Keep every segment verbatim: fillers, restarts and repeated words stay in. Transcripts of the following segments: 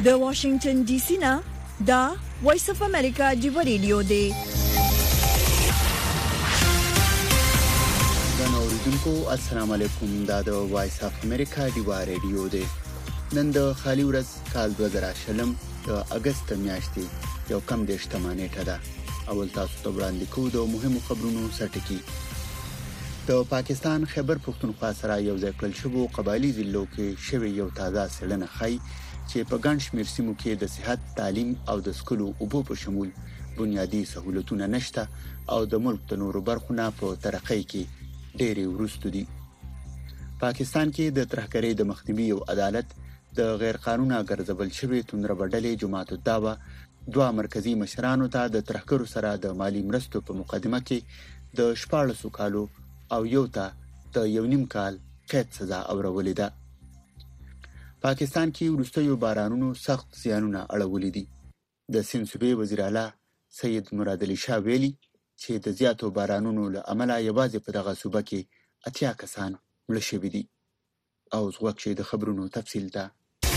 د واشنگټن ډي سي نه دا وایس اف امریکا دیو ریډیو دی. د اوریدونکو السلام علیکم. دا د وایس اف امریکا دیو ریډیو دی. نن د خالي ورځ کال دوه زره شلم د اگست میاشتې یو کم د شتمانه ټه ده. اول تاسو ته وړاندې کوو د مهمو خبرونو سرټکی. د پاکستان خیبر پختونخوا سره یو ځای کړل شوی قبایلی ضلعو کې شوی یو تازه څېړنه ښيي چې په ګڼ شمېر سیمو کې د صحت، تعلیم او د سکولو اوبو په شمول بنیادی سہولتونه نشته او د ملک د نورو برخو نه په ترقۍ کې ډېرې وروسته دي. پاکستان کې د ترهګرۍ د مخنیوي او عدالت د غیر قانوني ګرځول شوی تندربډلې جماعت الدعوه دوه مرکزی مشرانو ته د ترهګرو سره د مالی مرستو په مقدمه کې د شپاړسو کالو او یو ته د یو نیم کال قید سزا اورولې ده. پاکستان کې وروستیو بارانونو سخت زیانونه اړولې دي. د سند صوبې وزیر اعلی سید مراد علي شاه ویلي چې د زیاتو بارانونو له امله یوازې په دغه صوبه کې اتیا کسان مړه شوي دي. او زغوک چې د خبرونو تفصیل ده.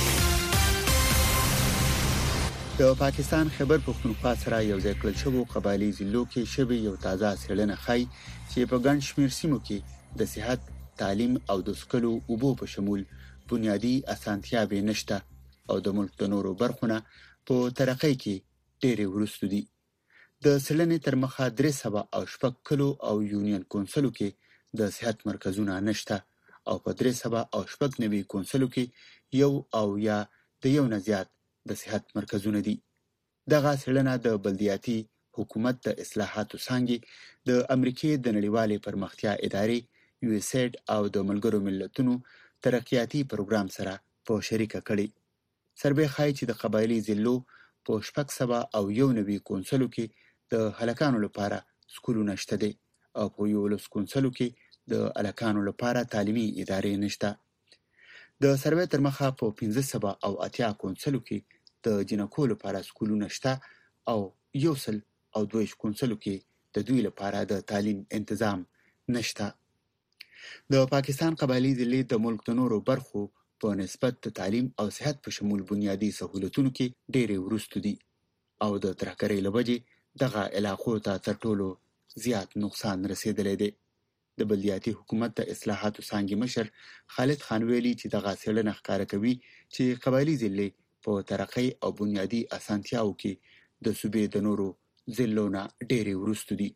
د پاکستان خیبر پختونخوا سره یو ځای کړل شوی قبایلی ضلعو کې شوی یو تازه څېړنه ښيي چې په ګڼ شمېر سیمو کې د صحت، تعلیم او د سکولو اوبو په شمول بنیادی اسانتیاوې نشته او د ملک د نورو برخو نه په ترقۍ کې ډېرې وروسته دي. د څېړنې تر مخه درې سوه او شپږ کلو او یونین کونسلو کې د صحت مرکزونه نشته او په درې سوه او شپږ نوي کونسلو کې یو او یا د یو نه زیات د صحت مرکزونه دي. دغه څېړنه د بلدیاتي حکومت د اصلاحاتو څانګې د امریکای د نړیوالې پرمختیا ادارې یو اس ایډ او د ملګرو ملتونو ترقیاتي پروګرام سره په شریکه کړي. سروې ښيي چې د قبایلی ضلعو په شپږ سوه او یو نوي کونسلو کې د هلکانو لپاره سکولونه شته دي او په یولس کونسلو کې د هلکانو لپاره تعلیمي ادارې نشته. د سروې تر مخه په پنځه سوه او اتیا کونسلو کې د جنکو لپاره سکولونه شته او یو سل او دوه کونسلو کې د دوی لپاره د تعلیم تنظیم نشته. د پاکستان قبایلی ضلعې د ملک د نورو برخو په نسبت د تعلیم او صحت په شمول بنیادی سہولتونو کې ډېرې وروسته دي او د ترهګرۍ له وجې دغه علاقو ته تر ټولو زیات نقصان رسېدلی دی. د بلدیاتي حکومت د اصلاحاتو څانګې مشر خالد خان ویلي چې دغه څېړنه ښکاره کوي چې قبایلی ضلعې په ترقۍ او بنیادی اسانتیاو کې د صوبې د نورو ضلعو نه ډېرې وروسته دي.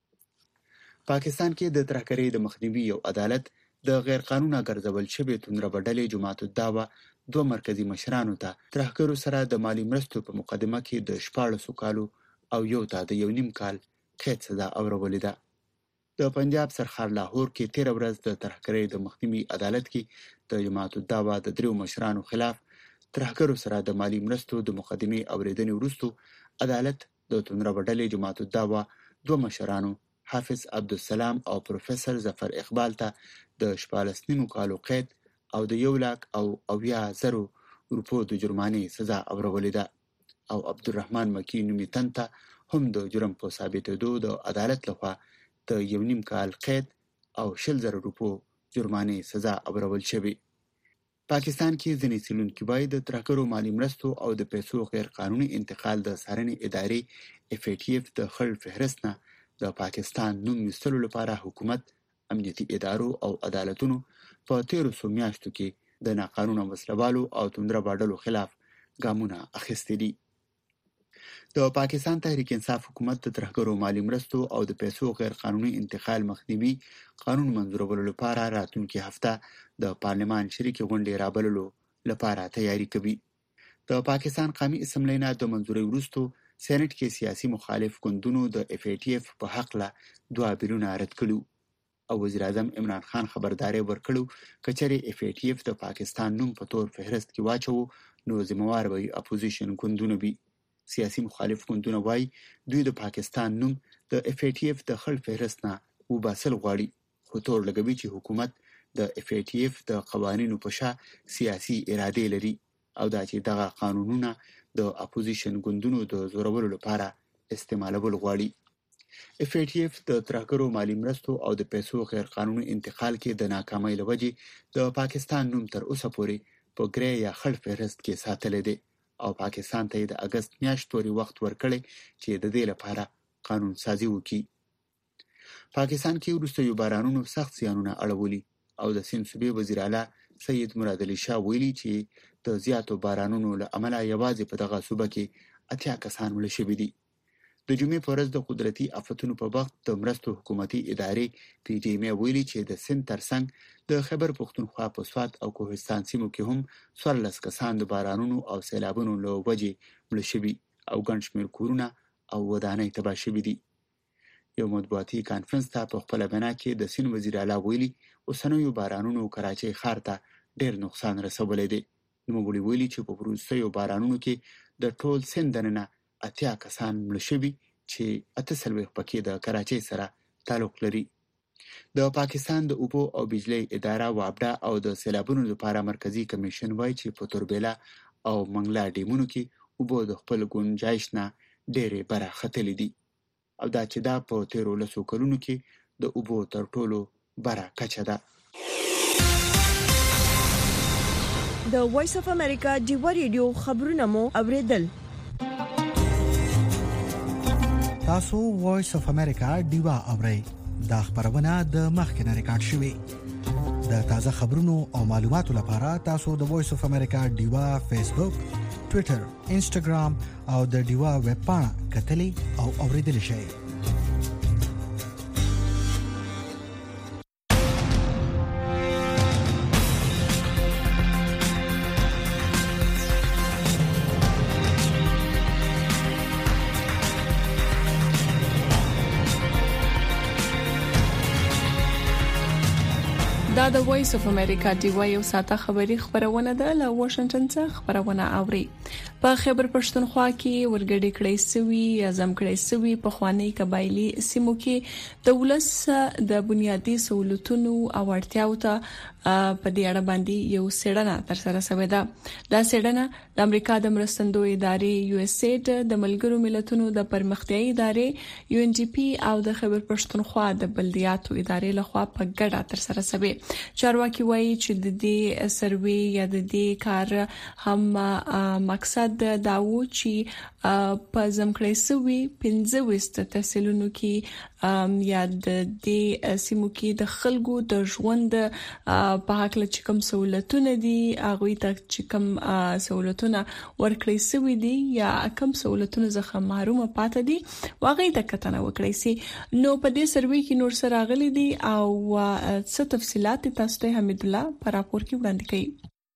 پاکستان کې د ترهګرۍ د مخنیوي او عدالت د غیر قانوني ګرځول شوی تندربډلې جماعت الدعوه دوه مرکزی مشرانو ته ترهګرو سره د مالی مرستو په مقدمه کې د شپاړسو کالو او یو ته د یو نیم کال قید سزا اورولې ده. د پنجاب سرخار لاهور کې تیر ورځ د ترهګرۍ د مخنیوي عدالت کې د جماعت الدعوه د دریو مشرانو خلاف ترهګرو سره د مالی مرستو د مقدمې اوریدنې وروسته عدالت د تندربډلې جماعت الدعوه دوه مشرانو حافظ عبدالسلام او پروفیسور ظفر اقبال ته د شپاړس نیمو کالو قید او د یو لاک او اویا زرو روپو د جرمانې سزا اورولې ده او عبدالرحمن مکی نومي تن ته هم د جرم په ثابتېدو د عدالت لخوا د یو نیم کال قید او شل زره روپو جرمانې سزا اورول شوې. پاکستان کې ځینې څېړونکي وایي د ترهګرو مالی مرستو او د پیسو غیر قانوني انتقال د څارنې ادارې اف ای ټي اف د خړ فهرست نه د پاکستان نوم ویستلو لپاره حکومت، امنیتي ادارو او عدالتونو په تیرو څو میاشتو کې د ناقانونه وسلوالو او تندربډلو خلاف ګامونه اخیستي دي. د پاکستان تحریک انصاف حکومت د ترهګرو مالی مرستو او د پیسو غیر قانوني انتقال مخنیوي قانون منظورولو لپاره راتلونکي هفته د پارلمان شریکې غونډې رابللو لپاره تیاری کوي. د پاکستان قومي اسمبلی نه د منظورۍ وروسته سېنات کې سیاسي مخالف ګوندونو د اف ای ټي اف په حق له دوه بیلونه رد کړو او وزیر اعظم عمران خان خبرداري ورکړو کچري اف ای ټي اف د پاکستان نوم په تور فهرست کې واچو نو ذمہوار وي اپوزیشن ګوندونه وي. سیاسي مخالف ګوندونه وایي دوی د پاکستان نوم د اف ای ټي اف د خړ فهرست نه وباسل غواړي خو تور لګوي چې حکومت د اف ای ټي اف د قوانینو په شا سیاسي اراده لري او دا چې دغه قانونونه د اپوزیشن ګوندونو د زورولو لپاره استعمالول غواړي. اف ای ټي اف د ترهګرو مالی مرستو او د پیسو غیر قانوني انتقال کې د ناکامۍ له وجې د پاکستان نوم تر اوسه پورې په ګری یا خړ فهرست کې ساتلی دی او پاکستان ته د اگست میاشت پورې وخت ورکړی چې د دې لپاره قانون سازي وکړي. پاکستان کې وروستیو بارانونو سخت زیانونه اړولي او د سیند صوبې وزیر اعلی سید مراد علي شاه ویلي چې د زیاتو بارانونو له امله یوازې په دغه صوبه کې اتیا کسان مړه شوي دي. د جمعې په ورځ د قدرتي آفتونو په وخت د مرستو حکومتي ادارې پی ډي ایم ویلي چې د سیند ترڅنګ د خیبر پښتونخوا په سوات او کوهستان سیمو کې هم څوارلس کسان د بارانونو او سیلابونو له وجې مړه شوي او ګڼ شمېر کورونه او ودانۍ تباه شوي دي. یو مطبوعاتي کانفرنس ته په خپله بنا کې د سیند وزیر اعلی ویلي اوسنیو بارانونو کراچۍ ښار ته ډېر نقصان رسولی دی. نوموړي ویلي چې په وروستیو بارانونو کې د ټول سیند دننه اتیا کسان مړه شوي چې اته څلوېښت پکې د کراچۍ سره تعلق لري. د پاکستان د اوبو او بجلی اداره وابډا او د سیلابونو لپاره مرکزی کمیشن وایي چې په توربېلا او منګلا ډیمونو کې اوبو د خپل ګنجایش نه ډېرې بره ختلې دي او دا چې دا په تیرو لسو کلونو کې د اوبو تر ټولو بره کچه ده. د وایس اف امریکا ډیوا ریډیو خبرونه مو اوریدل. تاسو وایس اف امریکا ډیوا اورئ. دا خبرونه د مخکنه ریکارډ شوې. د تازه خبرونو او معلوماتو لپاره تاسو د وایس اف امریکا ډیوا فیسبوک، ټوئیټر، انسټاګرام او د ډیوا ویب پاڼه کتلې او اوریدل شئ. دا د وایس اف امریکا ډیوا یو ساته خبری خبرونه ده له واشنگټن څخه خبرونه اوري. په خیبر پښتونخوا کې ورګډې کړې سوي اعظم کړې سوي په خوانی قبایلی سیمو کې د ولس د بنیادی سہولتونو او اړتیاو ته په دې اړه باندې یو څېړنه ترسره شوې ده. دا څېړنه د امریکا د مرستندو ادارې یو اس ایډ، د ملګرو ملتونو د پرمختیایي ادارې یو ان ډي پی او د خیبر پښتونخوا د بلدیاتو ادارې لخوا په ګډه ترسره شوې. چارواکي وایي چې د دې سروې یا د دې کار هم مقصد دا و چې په ځمکړې سوي پنځه وست تحصیلونو کې یا د دې سیمو کې د خلکو د ژوند په حق له کوم سہولتونه دي هغه ته چې کوم سہولتونه ورکړې سوي دي یا کوم سہولتونه ځخه محروم پاتې دي واغې د کتنه وکړې سي. نو په دې سروې کې نور سره غلي دي او څه تفصيلات تاسو ته حمید الله پر راپور کې وړاندې کړي.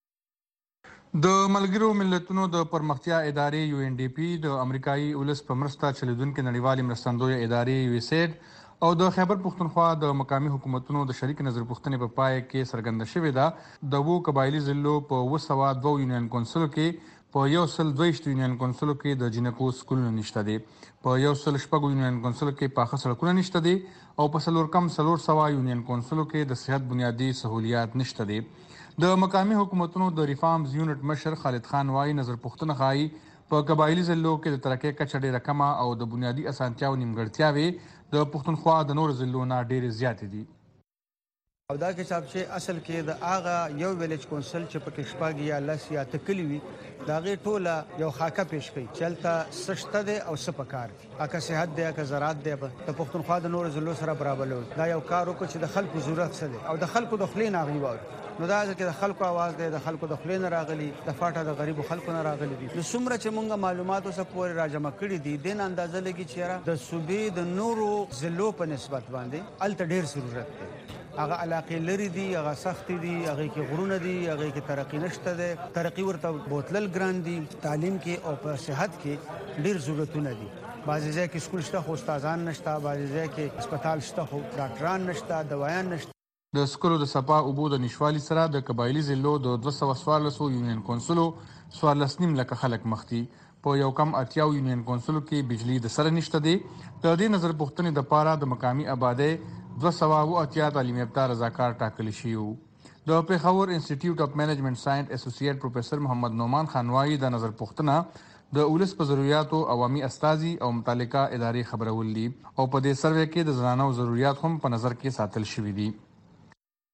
د ملګرو ملتونو د پرمختیا ادارې یو ان ډي پی، د امریکایي ولس په مرسته چلیدونکو نړیوالې مرستندوی ادارې یو اس ایډ او د خیبر پښتونخوا د مقامی حکومتونو د شریک نظر پوښتنې په پای کې څرګنده شوې ده. د وو قبایلی ضلعو په وسوا دوه یونین کونسل کې په یو سل دویشت یونین کونسل کې د جنکو سکولونه نشته دي، په یو سل شپږ یونین کونسل کې پاخه سړکونه نشته دي او په څلور کم څلور سوا یونین کونسل کې د صحت بنیادی سہولیات نشته دي. د مقامی حکومتونو د ریفارمز یونټ مشر خالد خان وايي نظر پوښتنه خایي په قبایلی ضلعو کې د ترقۍ کچه ډېره کمه او د بنیادی اسانتیاو نیمګړتیاوې د پښتونخوا د نور ضلعو نه ډېرې زیاتې دي. او دا کې صاحب چې اصل کې د اغه یو ویلیج کونسل چې په کشپاګ یا لس یا تکلی وي دا غي ټوله یو خاکه پیش کوي چلته سشته ده او سپکار اکه صحت ده اکه زراعت ده په پښتونخوا د نور ضلعو سره برابر دا یو کار وکړي چې د خلکو ضرورت څه ده او د خلکو د خلین اغي وو نو دا چې د خلکو आवाज ده د خلکو د خلین راغلي د فاټه د غریبو خلکو نه راغلي دي. نو څومره چې مونږه معلوماتو سره پورې راجمع کړي دي د اندازه لګي چې د صوبې د نورو ضلعو په نسبت باندې الته ډیر ضرورت ده. هغه علاقې لري دي، هغه سخت دي، هغه کې غرونه دي، هغه کې ترقی نشته ده، ترقی ورته بوتلل ګران دي، تعلیم کې او په صحت کې ډیر ضرورتونه دي. بعضی ځای کې سکول شته خو استادان نشته، بعضی ځای کې هسپتال شته خو ډاکټران نشته، دوايان نشته. د سکولو د صفا اوبو د نشوالي سره د قبایلی ضلعو د دوه سوه څوارلس یونین کونسلو څوارلس نیم لکه خلک مخ دي. په یو کم اتیا یونین کونسلو کې بجلی د سره نشته دي. د دې نظر پوښتنې د پاره د مقامی آبادی دوه سوه اتیا تعلیم یافته رضاکار ټاکل شي. د پیښور انسټیټیوټ اف منیجمنت ساينس اسوسییټ پروفیسور محمد نومان خانوایی د نظر پوښتنه د اولس په ضرورتو عوامي استازي او متعلقه ادارې خبرول دي او په دې سروې کې د زنانو ضرورت هم په نظر کې ساتل شوی دي.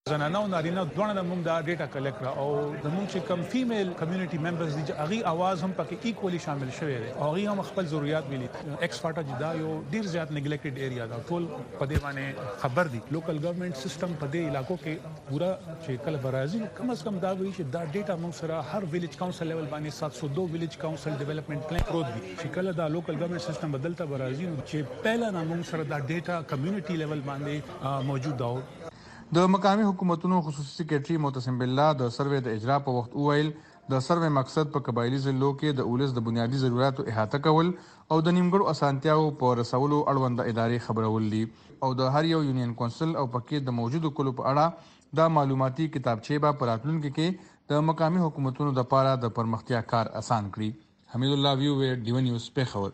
زنانه او نارینه دوه موږ دا ډیټا کلیکټ را او زموږ چې کم فیمیل کمیونټي ممبرز دي هغه आवाज هم پکې ایکولی شامل شوی دی او هغه هم خپل ضرورت ویلي ایکس فاټا جدا یو ډیر زیات نیګلیکټډ ایریا دا ټول په دې باندې خبر دي لوکل ګورنمنت سیستم په دې علاقو کې پورا چې کله برازي کم از کم دا وی چې دا ډیټا موږ سره هر ویلیج کونسل لیول باندې سات سو دو ویلیج کونسل ډیولپمنٹ پلان پروت دي چې کله دا لوکل ګورنمنت سیستم بدلتا برازي چې پهلا نه موږ سره دا ډیټا کمیونټي لیول باندې موجود دا د مقامی حکومتونو خصوصي سکرټري معتصم بالله د سروې د اجرا په وخت وویل د سروې مقصد په قبایلی ضلعو کې د اولس د بنیادی ضرورتو احاطه کول او د نیمګړو اسانتیاو په رسولو اړوند ادارې خبرول دي او د هر یو یونین کونسل او پکې د موجودو کلو په اړه د معلوماتي کتابچې به په راتلونکي کې د مقامی حکومتونو د لپاره د پرمختیا کار اسان کړي. حمید الله ویو ډیو نیوز پیښور.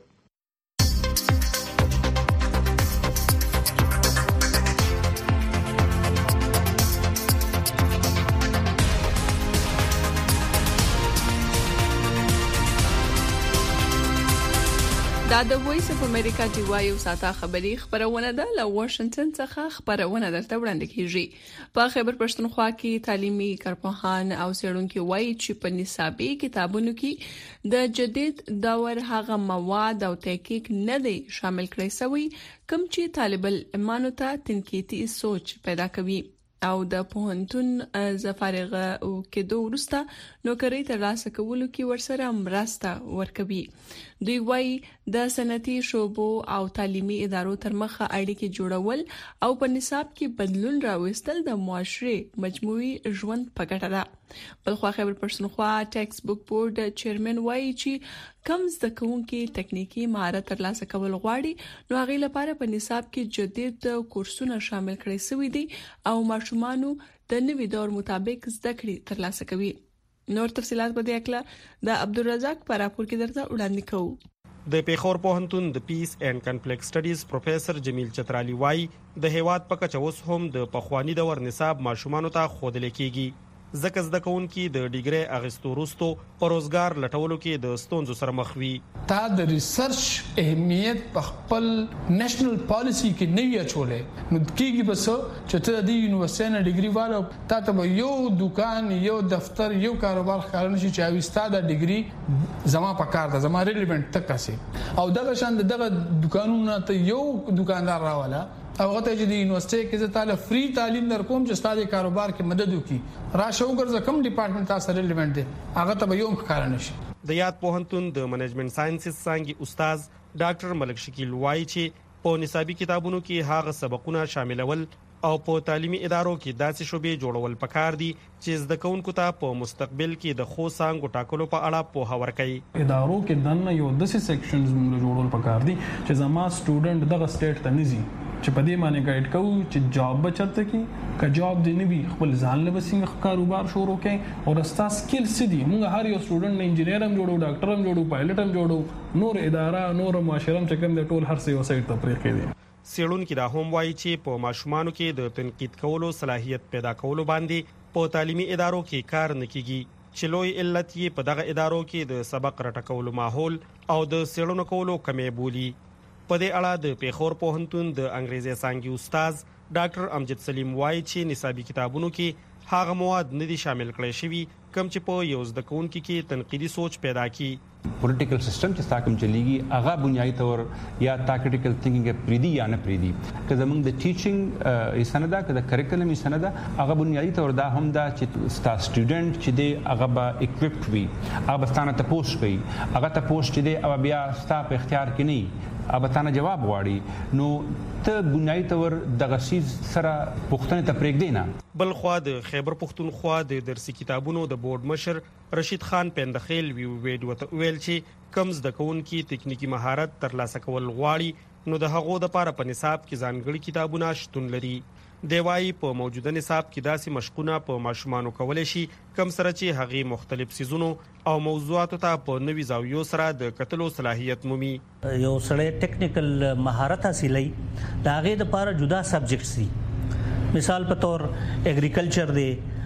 دا د وایس اف امریکا دی وایو ساته خبری خبرونه ده له واشنگټن څخه خبرونه درته وړاندې کیږي. په خیبر پښتونخوا کې تعلیمي کارپوهان او څېړونکو وایي چې په نصابي کتابونو کې د جدید دور هغه مواد او تحقیق نه دی شامل کړی شوی کوم چې طالب العلمانو ته تنقیدي سوچ پیدا کوي او د پوهنتون زفارغه او کېدو وروسته نوکری ترلاسه کولو کې ورسره مرسته ورکوي. دوی وايي د صنعتي شعبو او تعلیمي ادارو تر مخه اړیکې جوړول او په نصاب کې بدلون راوستل د معاشري مجموعي ژوند په ګټه ده. بلخوا خیبر پښتونخوا ټیکس بوک بورډ چیرمن وايي چې کم زده کوونکي تکنیکی مهارت ترلاسه کول غواړي نو هغه لپاره په نصاب کې جدید کورسونه شامل کړي شوی دي او ماشومانو د نوي دور مطابق زده کړې ترلاسه کوي. نور تفصيلات په دې اړه د عبدالرزاق پر راپور کې درته وړاندې کوو. د پیښور پوهنتون د پیس اینڈ کنفلیکټ سټډیز پروفیسور جمیل چترالی وايي د هیواد په کچه اوس هم د پخوانی دور نصاب ماشومانو ته ښودل کېږي ځکه زده کوونکي د ډیګري اغستو وروسته په روزګار لټولو کې د ستونزو سره مخ وي. تا د ریسرچ اهمیت په خپل نېشنل پالیسی کې نه وی اچولې نو کېږي بس چې ته د یونیورسيټي نه ډیګري والو تا ته یو دکان یو دفتر یو کاروبار خارن شي چې اوستا د ډیګري زما په کار ده زما ریلیونت تک کسي او دغه شان دغه دکانونه ته یو دکاندار راواله او هغه ته چې د یونیورسيټي کې زه تعالی فری تعلیم درکوم چې ستاسو کاروبار کې مدد وکړي راشه وګرځه کوم ډپارټمنټ تاسو ریلیونت دي هغه ته به یو کار نشي. د یاد پوهنتون د منیجمنت ساينسز څانګې استاد ډاکټر ملک شکیل وایي چې په نصابي کتابونو کې هغه سبقونه شاملول او په تعلیمي ادارو کې داسې شوبې جوړول پکار دي چې زده کوونکو ته په مستقبل کې د خو څنګه ټاکلو په اړه پوهه ورکړي. ادارو کې دنه یو داسې سیکشنز موږ جوړول پکار دي چې زما سټوډنټ دغه سټیټ ته نزي چې په دې معنی ګایډ کوو چې جاب بچته کې کا جاب دی نه وي خپل ځان له وسنګ کاروبار شروع کړي او راستا سکل سدي موږ هر یو سټوډنټ انجینیر هم جوړو ډاکټر هم جوړو پایلټ هم جوړو نور اداره نور معاشره هم چې کوم د ټول هر څه یو سایت ته پرې کړي. سیړونکو دا هم وایي چې په ماشومانو کې د تنقید کولو صلاحیت پیدا کولو باندې په تعلیمي ادارو کې کار نه کیږي چې لوی علت یې په دغه ادارو کې د سبق رټکولو ماحول او د سیړونو کولو کمې بولی. په دې اړه د پیښور پوهنتون د انګریزي څانګې استاد ډاکټر امجد سلیم وایي چې نصابي کتابونو کې هغه مواد نه دي شامل کړي شوی کوم چې په یو ځد کوونکو کې تنقیدي سوچ پیدا کړي. پولیټیکل سیستم چې تاکم چلیږي هغه بنیادی تور یا تا کریټیکل تھینکینګ پریدي یا نه پریدي که زمونږ د ټیچینګ یې سنده که د کریکولم یې سنده هغه بنیادی تور دا هم دا چې ستا سټوډنټ چې دی هغه به اکوپډ وي هغه به ستانه تپوس کوي هغه تپوس چې دی او بیا ستا په اختیار کې نه اب تانه جواب غواړي نو ته بنیادی تور دغه سیز سره پښتنه ته پرېږ دینا. بل خو د خیبر پښتونخوا د درسي کتابونو د بورډ مشر رشید خان پندخیل وی ویډیو ته ویل چې کم زده کوونکي تکنیکی مهارت ترلاسه کول غواړي نو د هغو د لپاره په نصاب کې ځانګړي کتابونه شتون لري. دی وايي په موجوده نصاب کې داسې مشقونه په ماشومانو کولای شي کم سره چې هغه مختلف سيزونو او موضوعاتو ته په نوي زاویو سره د کتلو صلاحیت مومي. یو سړی ټیکنیکل مهارت حاصلای دا غي د لپاره جدا سبجیکټس دي مثال په تور اګریکلچر دی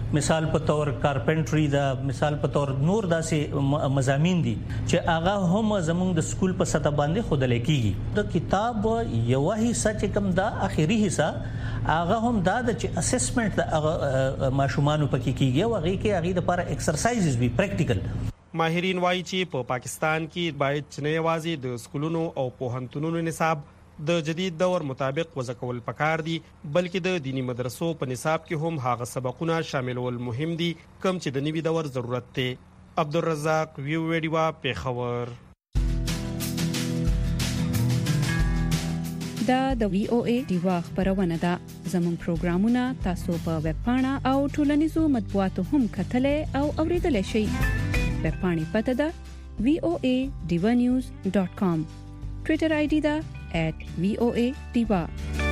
مثال په تور کارپنټري دا مثال په تور نور داسې مضامین دي چې هغه هم زموږ د سکول په سطح باندې خودل کیږي د کتاب یو حصہ چې کوم دا اخیری حصہ هغه هم دا چې اسسمنت د ماشومانو پکې کیږي او هغه کې هغه لپاره ایکسرسایزز وی پریکټیکل. ماهرین وایي چې په پاکستان کې باید چې نه یوازې د سکولونو او پوهنتونونو نصاب د جدید دور مطابق وضع کول پکار دي بلکې د دینی مدرسو په نصاب کې هم هغه سبقونه شاملول مهم دي کوم چې د نوي دور ضرورت دی. عبدالرزاق ویو ویډیوا پیښور. دا د وی او ای دیوا خبرونه ده. زموږ پروګرامونه تاسو په ویب پاڼه او ټولنیزو مطبوعاتو هم کتلې او اوریدلای شئ. ویب پاڼې پته ده وی او ای دیوا نیوز ډاٹ کام. ټوئیټر آی ډی ده at V O A Diva.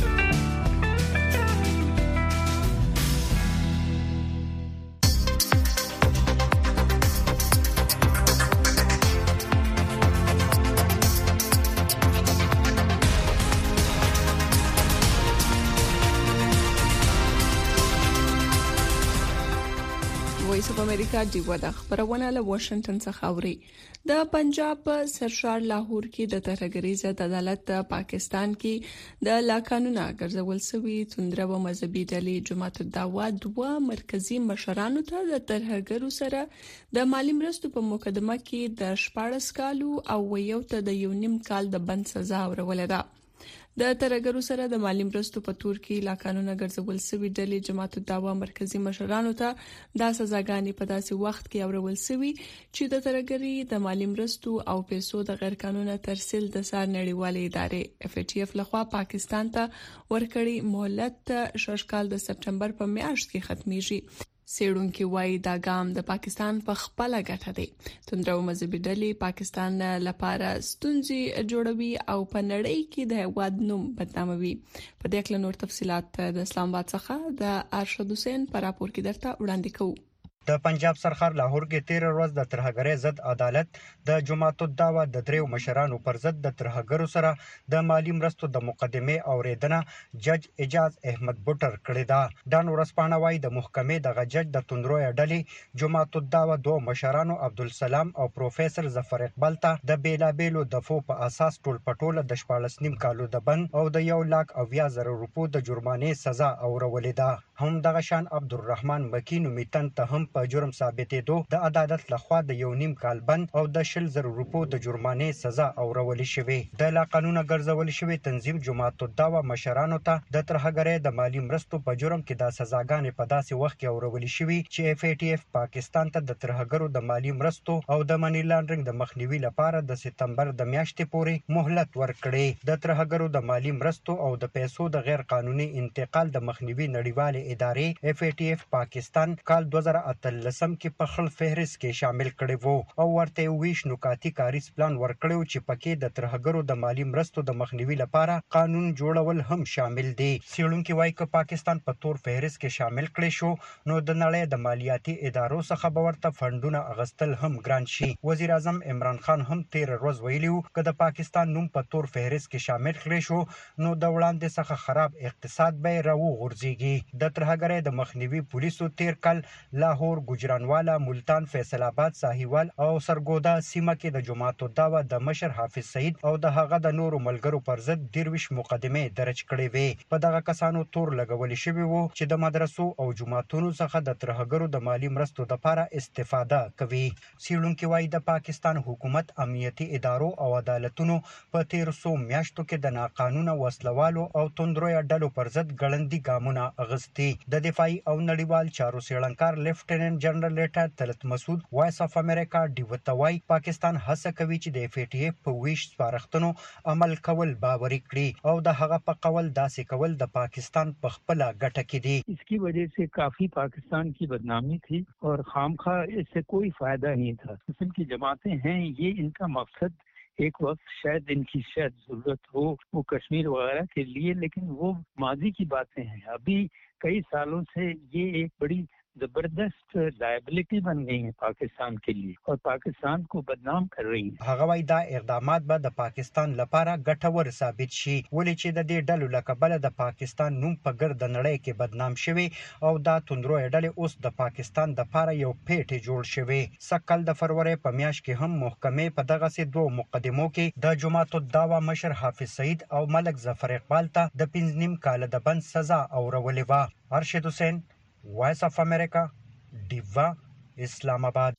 وایس اف امریکا دیوا د خبرونه له واشنگټن څخه اوري. د پنجاب سرشار لاهور کې د ترهګرۍ ضد عدالت د پاکستان کې د لا قانونا ګرځول شوی توندره و مذهبي ډلې جماعت الدعوه دوه مرکزی مشرانو ته د ترهګرو سره د مالی مرستو په مقدمه کې د شپږ کالو او یو ته د یو نیم کال د بند سزا ورولې ده. د ترهګرو سره د مالی مرستو په تور کې لا قانونا ګرځول شوی ډلې جماعت الدعوه مرکزی مشرانو ته د سزاګانې په داسې وخت کې اورول شوی چې د ترهګری د مالی مرستو او پیسو د غیر قانوني ترسیل د سار نړیوالې ادارې اف ای ټی اف لخوا پاکستان ته ورکړی مهلت ششکال د سپټمبر په میاشت کې ختميږي. سیړونکو وایي دا ګام د پاکستان په خپل ګټه دی. توندره مذهبي ډلې پاکستان لپاره ستونزې جوړوي او په نړۍ کې د هیواد نوم بدناموي. په دې اړه نور تفصيلات د اسلام آباد څخه د ارشد حسین پر راپور کې درته وړاندې کوو. د پنجاب سرخر لاهور کې تیر ورځ د ترهګرۍ ضد عدالت د جماعت الدعوه د دریو مشرانو پر ضد د ترهګرو سره د مالی مرستو د مقدمه اوریدنه جج اجاز احمد بوټر کړی دا. دان ورسپانه وای د محکمې د جج د توندروي ډلې جماعت الدعوه دوه مشرانو عبدالسلام او پروفیسور ظفر اقبال ته د بیلابېلو دفعو په اساس ټول پټوله د شپږ نیم کالو د بند او د یو لاک او بیا زره روپو د جرمانې سزا اورولې ده. هم دغه شان عبدالرحمن مکی نومیتن ته هم په جرم ثابتېدو د عدالت لخوا د یو نیم کال بند او د شل زره روپو د جرمانې سزا اورول شوې. د لا قانون ګرځول شوی تنظیم جماعت الدعوه مشرانو ته د ترهګرۍ د مالی مرستو په جرم کې د سزاګانې په داسې وخت کې اورول شوی چې اف ای ټی اف پاکستان ته د ترهګرو د مالی مرستو او د منی لانډرینګ د مخنیوي لپاره د سپتمبر د میاشتې پورې مهلت ورکړي. د ترهګرو د مالی مرستو او د پیسو د غیر قانوني انتقال د مخنیوي نړیوالې ادارې اف ای ټی اف پاکستان کال دوه زره اتلسم کې په خپل فهرست کې شامل کړي وو او ورته ویش نکاتی کاریز پلان ورکړیو چې پکې د ترهګرو د مالی مرستو د مخنیوي لپاره قانون جوړول هم شامل دي. سیړونکو وایي چې پاکستان په تور فهرست کې شامل کړي شو نو د نړۍ د مالیاتي ادارو څخه به ورته فندونه اغستل هم ګران شي. وزیر اعظم عمران خان هم تیر ورځ ویلیو چې د پاکستان نوم په تور فهرست کې شامل کړي شو نو د وړاندې څخه خراب اقتصاد به راو غورځيږي. د ترهګرۍ د مخنیوي پولیسو تیر کال لاهور، ګجرانوالا، ملتان، فیصل آباد، ساهیوال او سرګودا سیمه کې د جماعت الدعوه د مشر حافظ سعید او د هغه د نورو ملګرو پر ضد درویش مقدمه درج کړې وې. په دغه کسانو تور لګول شوی وو چې د مدرسو او جماعتونو څخه د ترهګرو د مالی مرستو لپاره استفاده کوي. سیړونکو وایي د پاکستان حکومت امنیتي ادارو او عدالتونو په تیر څو میاشتو کې د ناقانونه وسلوالو او توندروي ډلو پر ضد ګړندي ګامونه اغستي. د دفاعي او نړیوال چارو سیړنکار لیفټیننټ جنرال لیټر طلعت مسعود وایس اف امریکا دیوتوای پاکستان هڅه کوي چې د اف ای ټی اف په ویش سپارښتنو عمل کول باوري کړي او د هغه په قول داسې کول د پاکستان په خپل ګټه کې دي. इसकी वजह से काफी पाकिस्तान की बदनामी थी और खामखा इससे कोई फायदा नहीं था. किस्म की जमातें हैं, ये इनका मकसद एक वक्त शायद इनकी शायद जरूरत हो वो कश्मीर वगैरह के लिए, लेकिन वो माजी की बातें हैं. अभी कई सालों से ये एक बड़ी जबरदस्त लायबिलिटी बन गई हैं पाकिस्तान के लिए और पाकिस्तान को बदनाम कर रही हैं। هغه وايي دا اقدامات به د پاکستان لپاره ګټور ثابت شي ولې چې د دې ډلو لکبل د پاکستان نوم په ګرد نړۍ کې بدنام شوی او دا توندرو ډلې اوس د پاکستان د لپاره یو پیټ جوړ شوی. سکل د فروری په میاشت کې هم محکمې په دغه سي دوه مقدمو کې د جماعت الدعوه مشر حافظ سعید او ملک ظفر اقبال ته د پنځه نیم کال د بند سزا اورولې و. ارشد حسین، وایس اف امریکا، ډیوا، اسلام آباد.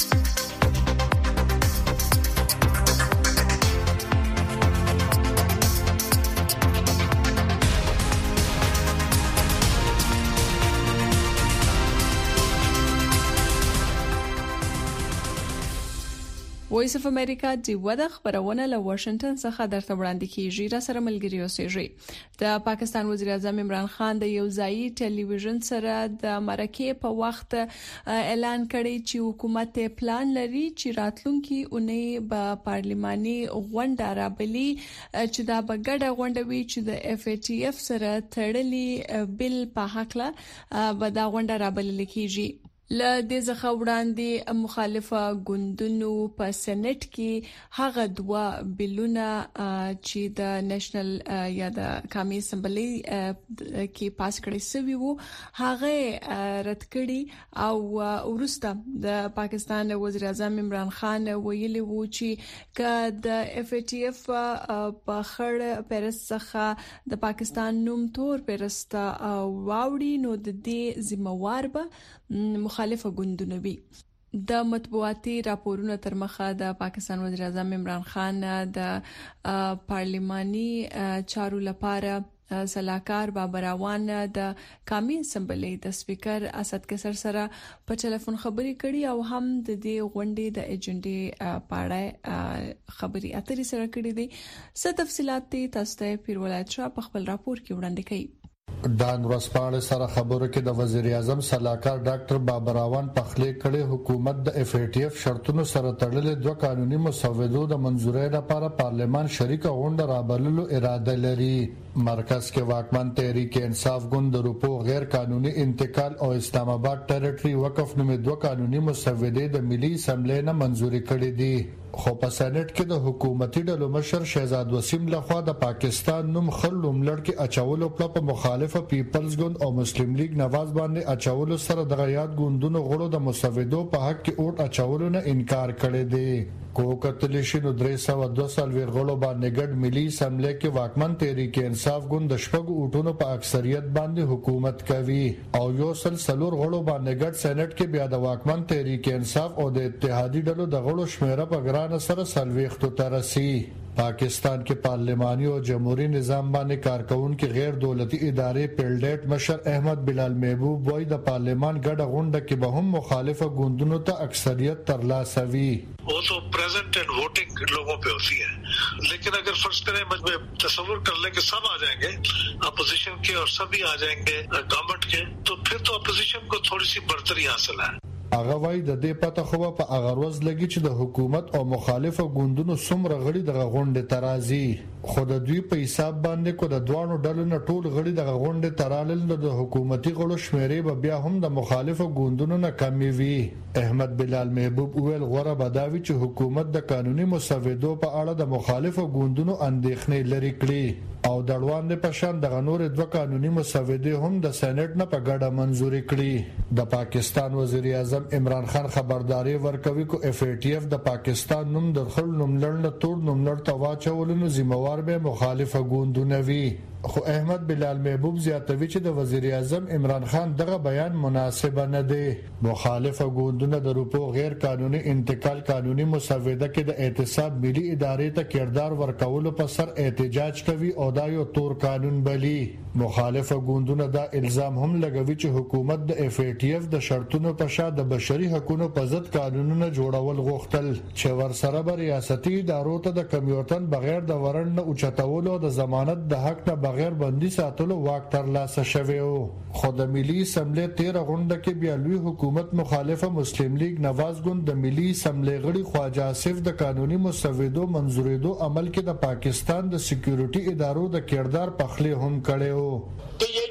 وایس اف امریکا دی ودا خبرونه له واشنگټن څخه درته وړاندې کیږي. را سره ملګری اوسېږي. د پاکستان وزیر اعظم عمران خان د یو ځایي ټلویزیون سره د مرکې په وخت اعلان کړی چې حکومت پلان لري چې راتلونکي اونۍ به پارلماني غونډه رابلي چې دا به ګډه غونډه وي چې د اف ای ټي اف سره تړلي بل په حق له به دا غونډه رابلل کیږي. ل دې ځخه وړاندې مخالفه ګوندونو په سېنات کې هغه دوا بلونه چې د نېشنل یا د قومي اسمبلی کې پاس کړی سوي وو هغه رد کړی او ورسته د پاکستان وزیر اعظم عمران خان ویلي وو چې ک د اف ای ټي اف په خړ پرسخه د پاکستان نوم تور پرسته واوړي نو د دې ذمہوار به مخالفه ګوندونه وي. د مطبوعاتي راپورونو تر مخه د پاکستان وزیر اعظم عمران خان د پارلماني چارو لپاره سلاکار بابراوان د قومي اسمبلی د سپیکر اسد کسر سره په ټلیفون خبري کړي او هم د دې غونډې د ایجنډي پاړه خبري اترې سره کړي دي. څه تفصيلات تاسو ته پیرولایت شاه په خپل راپور کې وړاندې کړي. دان ورسپاړه سره خبرو کې د وزیر اعظم سلاکار ډاکټر بابراوان پخلی کړي حکومت د اف ای ټي اف شرطونو سره تړلې دوه قانوني مسودو د منځورۍ لپاره پارلمان شریک غونډه رابللو اراده لري. مرکز کې واکمن تحریک انصاف ګوند د روپو غیر قانوني انتقال او اسلام آباد ټریټري وقف نومې دوه قانوني مسودې د ملي اسمبلی نه منځوري کړې دي. خو په سېنات کې د حکومتي ډلو مشر شهزاد وسیم لخوا د پاکستان نوم خلوم لړکی اچولو په مخالفه پیپلز ګوند او مسلم لیگ نواز باندې اچولو سره د غیاد ګوندونو غړو د مسودو په حق کې اوټ اچولو نه انکار کړی دی. کوکتلیشنو درې سوه دوه سلویر غړو باندې ګډ ملي اسمبلی کې واکمن تحریک انصاف ګوند د شپږو اوټونو په اکثریت باندې حکومت کوي او یو سل سلور غړو باندې ګډ سېنات کې بیا د واکمن تحریک انصاف او د اتحادی ډلو د غړو شمیره په ګران سره سلويختو ترسي. پاکستان کې پارلماني او جمهوریت نظام باندې کارکونکو غیر دولتي ادارې پیلډیټ مشر احمد بلال محبوب وایي د پارلمان ګډه غونډه کې به هم مخالفه ګوندونو ته اکثریت ترلاسه وي. वो तो प्रेजेंट एंड वोटिंग लोगों पे होती है, लेकिन अगर फर्ज करें मजबूर तस्वुर कर लें कि सब आ जाएंगे अपोजिशन के और सभी आ जाएंगे गवर्नमेंट के, तो फिर तो अपोजिशन को थोड़ी सी बढ़तरी हासिल है. هغه وایي د دې پته خو په هغه ورځ لګي چې د حکومت او مخالفه ګوندونو څومره غړي د غونډې ترازی خو د دوی په حساب باندې کو د دوانو ډلو نه ټول غړي د غونډې ترالل د حکومتي غړو شمیرې به بیا هم د مخالفه ګوندونو نه کمی وي. احمد بلال محبوب ویل غوړه بداوی چې حکومت د قانوني مسودو په اړه د مخالفه ګوندونو اندېښنې لري کړي او دړوان په شان د غنور دوه قانوني مسودې هم د سېنات نه په ګډه منزوري کړي. د پاکستان وزیر اعظم عمران خان خبرداري ورکوي کو اف ای ټي اف د پاکستان نوم د خل نوم لړل تور نوم لړ تواچولو ذمہوار به مخالفه ګوندونه وي. خو احمد بلال محبوب زیاتوي چې د وزیر اعظم عمران خان دغه بیان مناسب نه دی. مخالفه ګوندونه د روپو غیر قانوني انتقال قانوني مسوده کې د اعتصاب ملي ادارې ته کردار ورکولو په سر احتجاج کوي او دا یو تور قانون بلی. مخالفه ګوندونه دا الزام هم لګوي چې حکومت د اف ای ټي اف د شرطونو په شان د بشري حقوقو په ضد قانونونه جوړول غوښتل چې ورسره به ریاستي ادارو ته د کمیوټن بغیر د ورن نه اوچتولو د ضمانت د حق نه بغیر بندي ساتلو واک ترلاسه شوی و. خو د ملي اسمبلی تیر غونډه کې بیا لوی حکومت مخالفه مسلم لیگ نواز ګوند د ملي اسمبلی غړي خواجه آصف د قانوني مسودو منزوریدو عمل کې د پاکستان د سکیورټي ادارو د کردار پخلی هم کړي. तो ये जो जो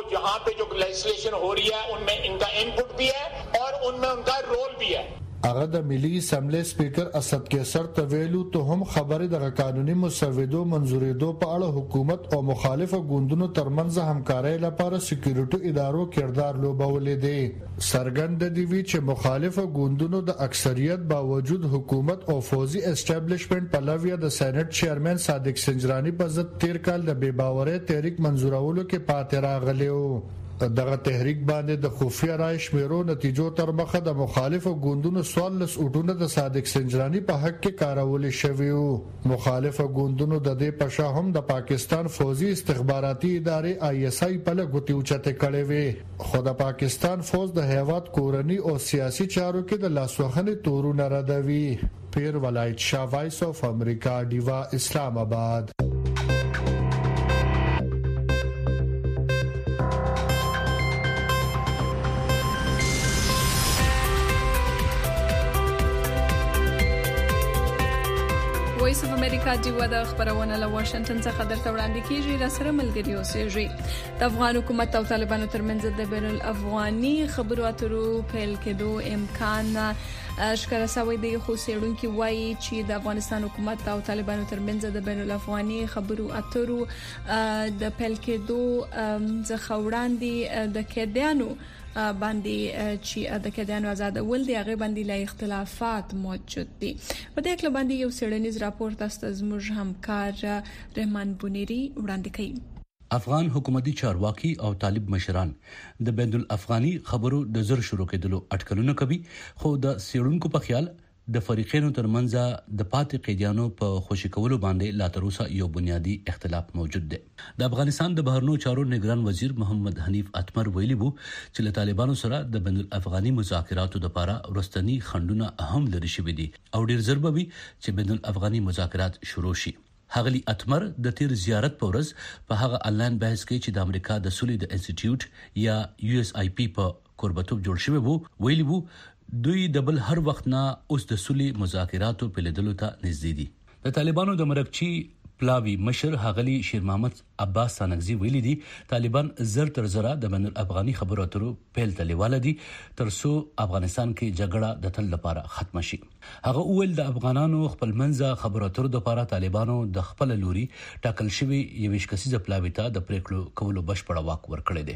जहाँ पे जो लेजिस्लेशन हो रही है उनमें इनका इनपुट भी है और उनमें उनका रोल भी है। هغه د ملي اسمبلی سپیکر اسد کیسر تویلو ته هم خبره د قانوني مسودو منزورېدو په اړه حکومت او مخالفه ګوندونو ترمنځ همکارۍ لپاره سکیورټي ادارو کردار لوبولې دي. سرګند دی وی چې مخالفه ګوندونو د اکثریت باوجود حکومت او فوزي اسټابلیشمنت په لویه د سېنات چیرمن صادق سنجرانی په ضد تیر کال د بے باورۍ تحریک منزورولو کې پاتې راغلیو. دغه تحریک باندې د خفیه رای شمیرو نتیجو تر مخه د مخالفو ګوندونو سوالس اټونه د صادق سنجرانی په حق کې کارول شوی وو. مخالفو ګوندونو د دې په شا هم د پاکستان فوزي استخباراتي ادارې آی اس آی په لګوتي اوچته کړې وي. خو د پاکستان فوج د هیواد کورنی او سیاسي چارو کې د لاسوهنې تورونه ردوي. پیر ولایت شاه وایس اف امریکا دیوا اسلام آباد. وایس اف امریکا دیوا د خبرونه له واشنگټن څخه درته وړاندې کیږي. را سره ملګری اوسېږي. د افغان حکومت او طالبانو ترمنځ د بین الافغاني خبرو اترو پیل کېدو امکان اشکره سوی دی، خو سیړونکو وایي چې د افغانستان حکومت او طالبانو ترمنځ د بین الافغاني خبرو اترو د پیل کېدو څخه وړاندې د قیدیانو باندې چې د قیدیانو آزادول دی هغه باندې لا اختلافات موجود دي. په دې اړه باندې یو سیړنیز راپور تاسو زموږ همکار رحمان بونيري وړاندې کوي. افغان حکومتي چارواکي او طالب مشران د بین الافغاني خبرو د زر شروع کېدلو اټکلونه کوي، خو د سیړونکو په خیال د فریقینو ترمنځ د پاتې قیدیانو په خوشی کولو باندې لا تر اوسه یو بنیادی اختلاف موجود دی. د افغانستان د بهرنیو چارو نگران وزیر محمد حنیف اتمر ویلي وو چې له طالبانو سره د بین الافغاني مذاکراتو لپاره ورستنی خندونه اهم لري شوی دي او ډیر ضروري وي چې بین الافغاني مذاکرات شروع شي. هغلی اتمر د تیر زیارت په ورځ په هغه آنلاین بحث کې چې د امریکا د سولې د انسټیټیوټ یا یو اس آی پی په قربتوب جوړ شوی وو ویلي وو دوی د بل هر وخت نه اوس د سولې مذاکراتو په لیدلو ته نږدې دي. د طالبانو د مرکچی پلاوی مشر هغلی شیر محمد عباس سانگزی ویلي دي طالبان زر تر زره د بین الافغاني خبرو اترو پیل تلیواله دي ترڅو افغانستان کې جګړه د تل لپاره ختم شي. هغه اول د افغانانو خپل منځه خبرو اترو لپاره طالبانو د خپل لوري ټاکل شوی یوش کسیزه پلاوی ته د پریکړو کولو بشپړ واک ورکړی دی.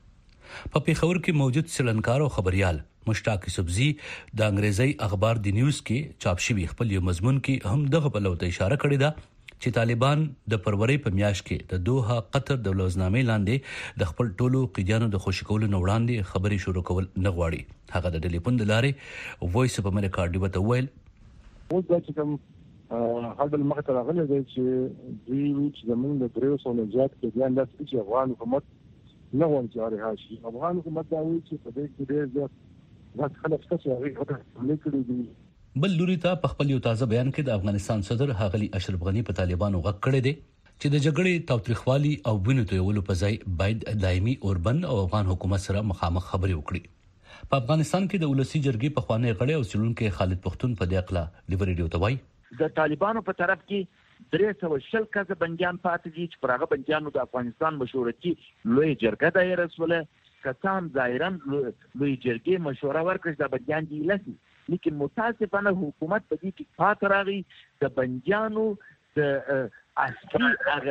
په پیښور کې موجود سلنکار او خبريال مشتاق سبزی د انګریزي اخبار دی نیوز کې چاپ شوی خپل یو مضمون کې هم دغه په لوته اشاره کړې ده چې طالبان د فروری په میاشت کې د دوحه قطر د لوزنامې لاندې د خپل ټولو قیدیانو د خوشی کولو نوړاندې خبري شروع کول نه غواړي. هغه د ټلیفون د لارې وایس اف امریکا دی وته ویل اوس دا چې کوم هغه مخه راغلی دی چې دوی چې زمونږ د دریو سو نه زیات قیدیان داسې چې افغان حکومت نه وایي چې راشي. افغان حکومت دا وایي چې په دې کې ډېر زیات ځکه خلک څه هغه هغه لیکلي دي. بل لوري ته په خپل یو تازه بیان کې د افغانستان صدر هغلی اشرف غنی په طالبانو غږ کړی دی چې د جګړې تاوتریخوالي او وینو تویولو په ځای باید دایمي اوربند او افغان حکومت سره مخامخ خبرې وکړي. په افغانستان کې د ولسی جرګې په خوانې غړي او سلونکو خالد پختون په دې اړه لیور ریډیو ته وایي د طالبانو په طرف کې درې سوه شل کسه بندیان پاتې دي چې پر هغه بندیانو د افغانستان مشورتي لوی جرګه دایره رسوله کسان ظاهرا لوی جرګې مشوره ورکړه چې د بندیان دی لسی، لیکن متاسفانه حکومت په دې کې پات راغی د بندیانو د اصلي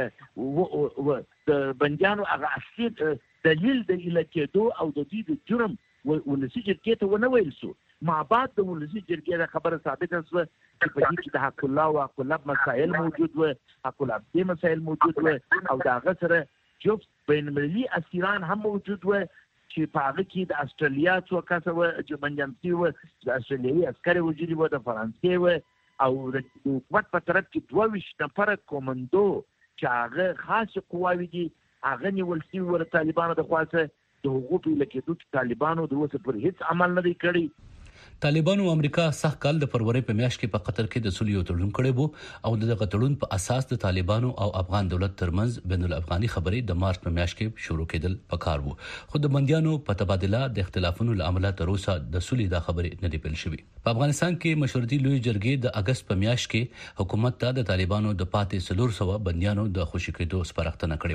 هغه د بندیانو هغه اصلي دلیل د الکېدو او د دې د جرم ولسی جرګې ته ونه ویل شو. ما بعد د ولسی جرګې د خبره ثابته شوه چې په دې کې د حق الله او حق الله مسائل موجود و، حق الله مسائل موجود و او دا هغه سره جفت بین المللي اسیران هم موجود و چې په هغه کې د استرالیا څو کسه و چې بندیان و د استرالیایي عسکر وجودي و د فرانسې و او د حکومت په طرف کې دوه ویشت نفره کومندو چې هغه خاص قواوي دي هغه نیول شوي و د طالبانو د خوا څخه د حقوقو په لکېدو چې طالبانو د اوسه پر هیڅ عمل نه دی کړی. طالبانو امریکا سخت کال د فروری په میاشت کې په قطر کې د سولې تړون کړی وو او د تړون په اساس د طالبانو او افغان دولت ترمنځ بین الافغاني خبرې د مارچ په میاشت کې شروع کېدل پکار وو، خو د بندیانو په تبادله د اختلافونو لامل تر اوسه د سولې د خبرې نه دی پیل شوی. په افغانستان کې مشورتي لوی جرګې د اگست په میاشت کې حکومت ته د طالبانو د پاتې سلور سو بندیانو د خوشی کېدو سپارښتنه کړې و.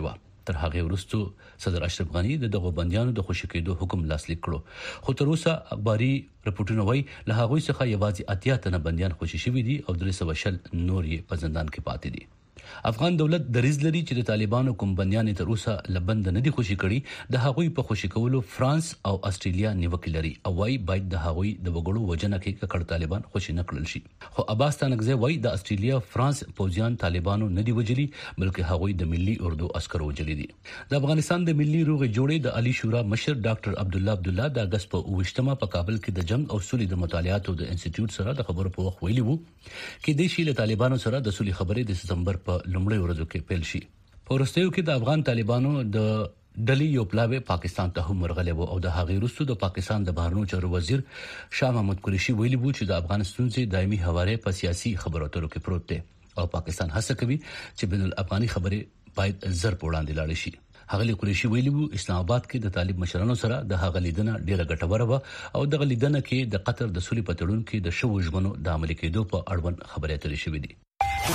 تر هغه وروسته صدر اشرف غنی د دغه بنديانو د خوشی کېدو حکم لاسلیک کړو خو تر اوسه اخباري رپورټونه وایي له هغه څخه یوازې اتیا تنه بنديان خوشی شوي دي او درې سوه شل نور یې په زندان کې پاتې دي افغان دولت دریځ لري چې د طالبانو کوم بنديان تر اوسه لبند نه دي خوشی کړي د هغوی په خوشی کولو فرانس او استرالیا نیوکه لري او وايي باید د هغوی د وګړو وجنه کې ککړ طالبان خوشی نه کړل شي خو عباس تانګزی وايي د استرالیا فرانس پوځیان طالبانو نه دی وجلي بلکې هغوی د ملي اردو عسکرو وجلي دي د افغانستان د ملي روغې جوړې د علي شورا مشر ډاکټر عبد الله عبد الله د اگست په اوویشتمه په کابل کې د جنگ او سولې د مطالعاتو د انسټیټیوټ سره د خبرو په وخت ویلي وو کې د شیله طالبانو سره د سولې خبرې د سپتمبر په لومړۍ ورځو کې پیل شي په ورستیو کې د افغان طالبانو د ډلې یو پلاوی پاکستان ته هم ورغلی وو او د هغې وروسته د پاکستان د بهرنیو چارو وزیر شاه محمود قریشي ویلي وو چې د افغان ستونزې دایمي هواره په سیاسي خبرو اترو کې پروت دی او پاکستان هڅه کوي چې بین الافغاني خبرې باید زر په وړاندې لاړې شي هغه قریشي ویلي وو اسلام آباد کې د طالب مشرانو سره د هغه لیدنه ډیره ګټوره و او د لیدنه کې د قطر د سولې په تړون کې د شوو ژمنو د عملي کېدو په اړوند خبرې اترې شوې دي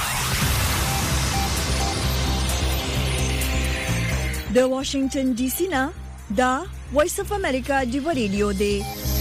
د واشنگټن ډي سي نه دا وایس اف امریکا ډیو ریډیو دی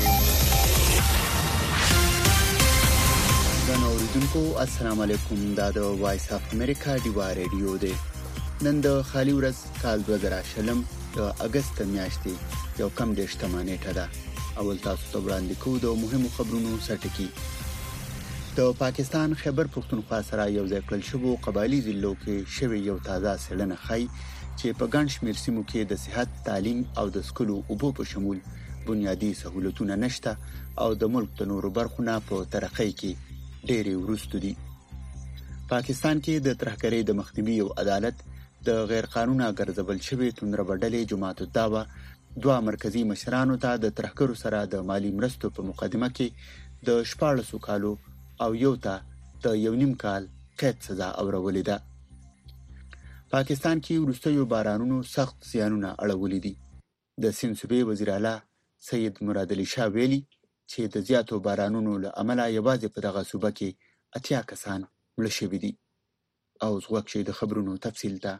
د اوریدونکو السلام علیکم دا د وایس اف امریکا ډیو ریډیو دی نن د خالي ورځ کال دوه زره شلم د اگست میاشتې یو کم دیشتمه نیټه ده اول تاسو ته وړاندې کوو د مهمو خبرونو سرټکی د پاکستان خیبر پختونخوا سره یو ځای کړل شوی قبایلی ضلعو کې شوی یو تازه څېړنه ښيي چې په ګڼ شمېر سیمو کې د صحت، تعلیم او د سکولو اوبو په شمول بنیادی سہولتونه نشته او د ملک د نورو برخو نه په ترقۍ کې ډېرې وروسته دي. پاکستان کې د ترهګرۍ د مخنیوي او عدالت د غیر قانوني ګرځول شوی توندره بدلې جماعت الدعوه دوه مرکزی مشرانو ته د ترهګرو سره د مالی مرستو په مقدمه کې د شپاړسو کالو او یو ته د یو نیم کال قید سزا اورولې ده. پاکستان کې وروستیو بارانونو سخت زیانونه اړولي دي. د سیند صوبې وزیر اعلی سید مراد علي شاه ویلي چې د زیاتو بارانونو له امله یوازې په دغه صوبه کې اتیا کسان مړه شوي دي. او زغوک شي د خبرونو تفصیل ته.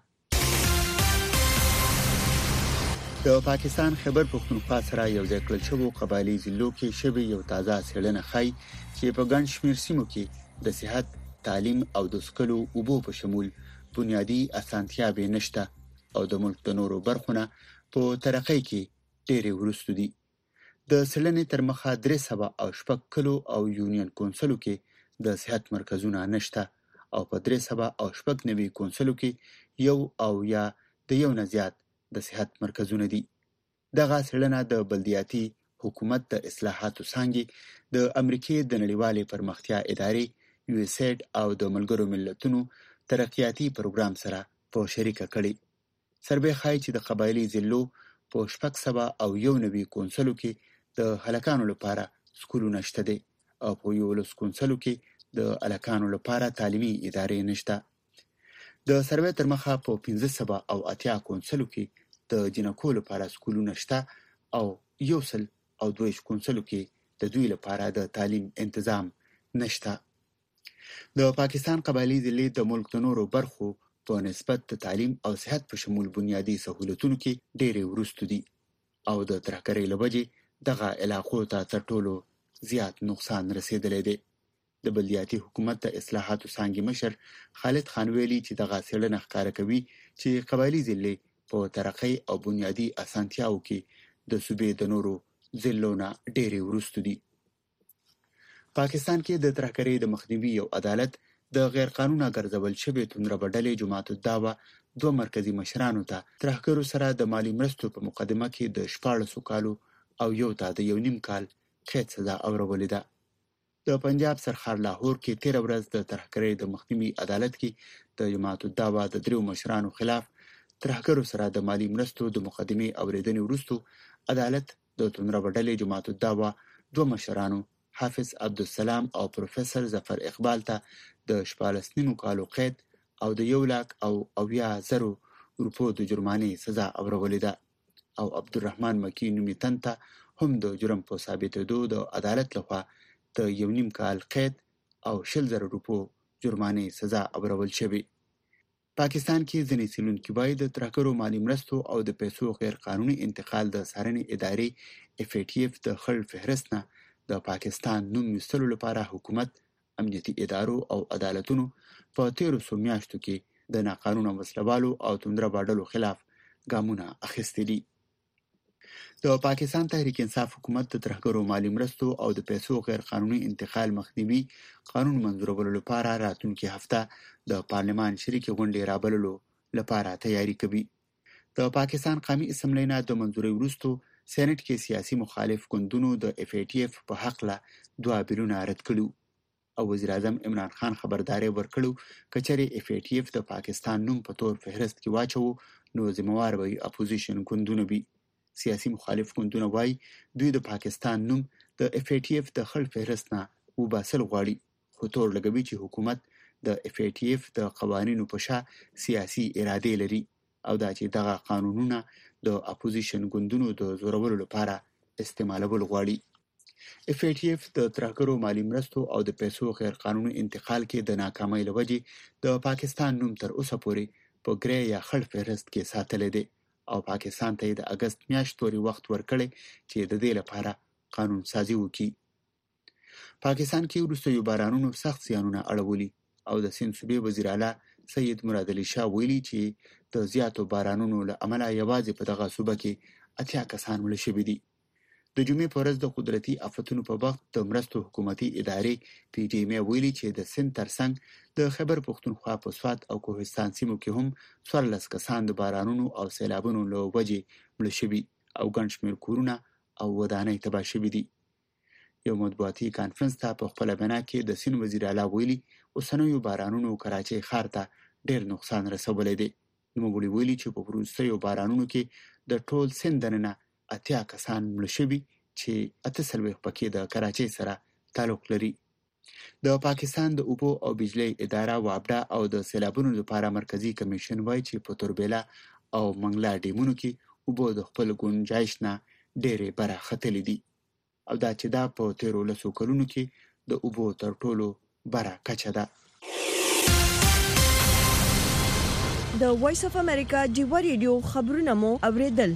د پاکستان خیبر پختونخوا سره یو ځای کړل شوی قبایلی ضلعو کې شوی یو تازه څېړنه ښيي چې په ګڼ شمېر سیمو کې د صحت، تعلیم او د سکلو اوبو په شمول بنیادی اسانتیاوې نشته او د ملک د نورو برخو نه په ترقۍ کې ډېرې وروسته دي. د څېړنې تر مخه درې سوه او شپږ کلو او یونین کونسلو کې د صحت مرکزونه نشته او په درې سوه او شپږ نوي کونسلو کې یو او یا د یو نه زیات د صحت مرکزونه دي. دغه څېړنه د بلدیاتي حکومت د اصلاحاتو څانګې د امریکې د نړیوالې پرمختیا ادارې یو ایس ایډ او د ملګرو ملتونو ترقیاتي پروګرام سره په شریکه کړي. سروې ښایي چې د قبایلی ضلعو په شپږ سوه او یو نوي کونسلو کې د هلکانو لپاره سکولونه شته دي او په یولس کونسلو کې د هلکانو لپاره تعلیمي ادارې نشته. د سروې تر مخه په پنځه سوه او اتیا کونسلو کې د جنکو لپاره سکولونه شته او یو سل او دویشت کونسلو کې د دوی لپاره د تعلیم تنظیم نشته. د پاکستان قبایلی ضلعې د ملک د نورو برخو په نسبت د تعلیم او صحت په شمول بنیادی سہولتونو کې ډېرې وروسته دي او د ترهګرۍ له وجې دغه علاقو ته تر ټولو زیات نقصان رسېدلی دی. د بلدیاتي حکومت د اصلاحاتو څانګې مشر خالد خان ویلي چې دغه څېړنه ښکاره کوي چې قبایلي ضلعې په ترقۍ او بنیادي اسانتیاو کې د صوبې د نورو ضلعو نه ډېرې وروسته دي. پاکستان کې د ترهګرۍ د مخنیوي او عدالت د غیر قانوني ګرځول شوی توندره بدلې جماعت الدعوه دوه مرکزی مشرانو ته ترهګرو سره د مالی مرستو په مقدمه کې د شپاړسو کالو او یو ته د یو نیم کال قید سزا اورولې ده. د پنجاب سرخار لاهور کې تیر ورځ د ترهګرۍ د مخنیوي عدالت کې د جماعت الدعوه د دریو مشرانو خلاف ترهګرو سره د مالی مرستو د مقدمې اوریدنې وروسته عدالت د توندره بدلې جماعت الدعوه دوه مشرانو حافظ عبدالسلام او پروفیسر ظفر اقبال ته د شپاړس نیمو کالو قید او د یو لاک او اویا زرو روپو د جرمانې سزا اورولې ده او عبدالرحمن مکی نومي تن ته هم د جرم په ثابتېدو د عدالت لخوا د یو نیم کال قید او شل زره روپو جرمانې سزا اورول شوې. پاکستان کې ځینې څېړونکي وایي د ترهګرو مالي مرستو او د پیسو غیر قانوني انتقال د څارنې ادارې اف ای ټي اف د خړ فهرست نه د پاکستان نوم ویستلو لپاره حکومت، امنیتي ادارو او عدالتونو په تیرو څو میاشتو کې د ناقانونه وسلوالو او توندره ډلو خلاف ګامونه اخیستي دي. د پاکستان تحریک انصاف حکومت د ترهګرو مالي مرستو او د پیسو غیر قانوني انتقال مخنیوي قانون منظورولو لپاره راتلونکي هفته د پارلمان شریکې غونډې رابللو لپاره تیاری کوي. د پاکستان قومي اسمبلی نه د منظوري وروسته سېنات کې سیاسي مخالف ګوندونو د اف ای ټي اف په حق له دوه بیلونه رد کړو او وزیر اعظم عمران خان خبرداري ورکړو کچري اف ای ټي اف د پاکستان نوم په تور فهرست کې واچو نو ذمہوار وي اپوزیشن ګوندونه وي. سیاسي مخالف ګوندونه وایي دوی د پاکستان نوم د اف ای ټي اف د خړ فهرست نه وباسل غواړي، خو تور لګوي چې حکومت د اف ای ټي اف د قوانینو په شا سیاسي اراده لري او دا چې دغه قانونونه د اپوزیشن ګوندونو د زورولو لپاره استعمالول غواړي. اف ای ټي اف د ترهګرو مالي مرستو او د پیسو غیر قانوني انتقال کې د ناکامۍ لوجې د پاکستان نوم تر اوسه پورې په ګرې یا خړ فهرست کې ساتلی دی او پاکستان ته د اگست میاشت پورې وخت ورکړی چې د دې لپاره قانون سازي وکړي. پاکستان کې وروستیو بارانونو سخت زیانونه اړولي او د سیند صوبې وزیر اعلی سید مراد علي شاه ویلي چې د زیاتو بارانونو له امله یوازې په دغه صوبه کې اتیا کسان مړه شوي دي. د جمعې په ورځ د قدرتي آفتونو په وخت د مرستو حکومتي ادارې پی ټي ایم ویلي چې د سیند ترڅنګ د خیبر پښتونخوا په سوات او کوهستان سیمو کې هم څوارلس کسان د بارانونو او سیلابونو له وجې مړه شوي او ګڼ شمېر کورونه او ودانۍ تباه شوي دي. یو مطبوعاتي کانفرنس ته په خپله وینا کې د سیند وزیر اعلی ویلي اوسنیو بارانونو کراچۍ ښار ته ډېر نقصان رسولی دی. نوموړي ویلي چې په وروستیو بارانونو کې د ټول سیند دننه اتیا کسان مړه شوي چې اته څلوېښت پکې د کراچۍ سره تعلق لري. د پاکستان د اوبو او بجلی اداره وابډا او د سیلابونو لپاره مرکزی کمیشن وایي چې په توربیلا او منګلا ډیمونو کې اوبو د خپل ګنجایش نه ډېرې بره ختلې دي او دا چې دا په تیرو لسو کلونو کې د اوبو تر ټولو بره کچه ده. د وایس اف امریکا ډیوا ریډیو خبرونه مو اوریدل.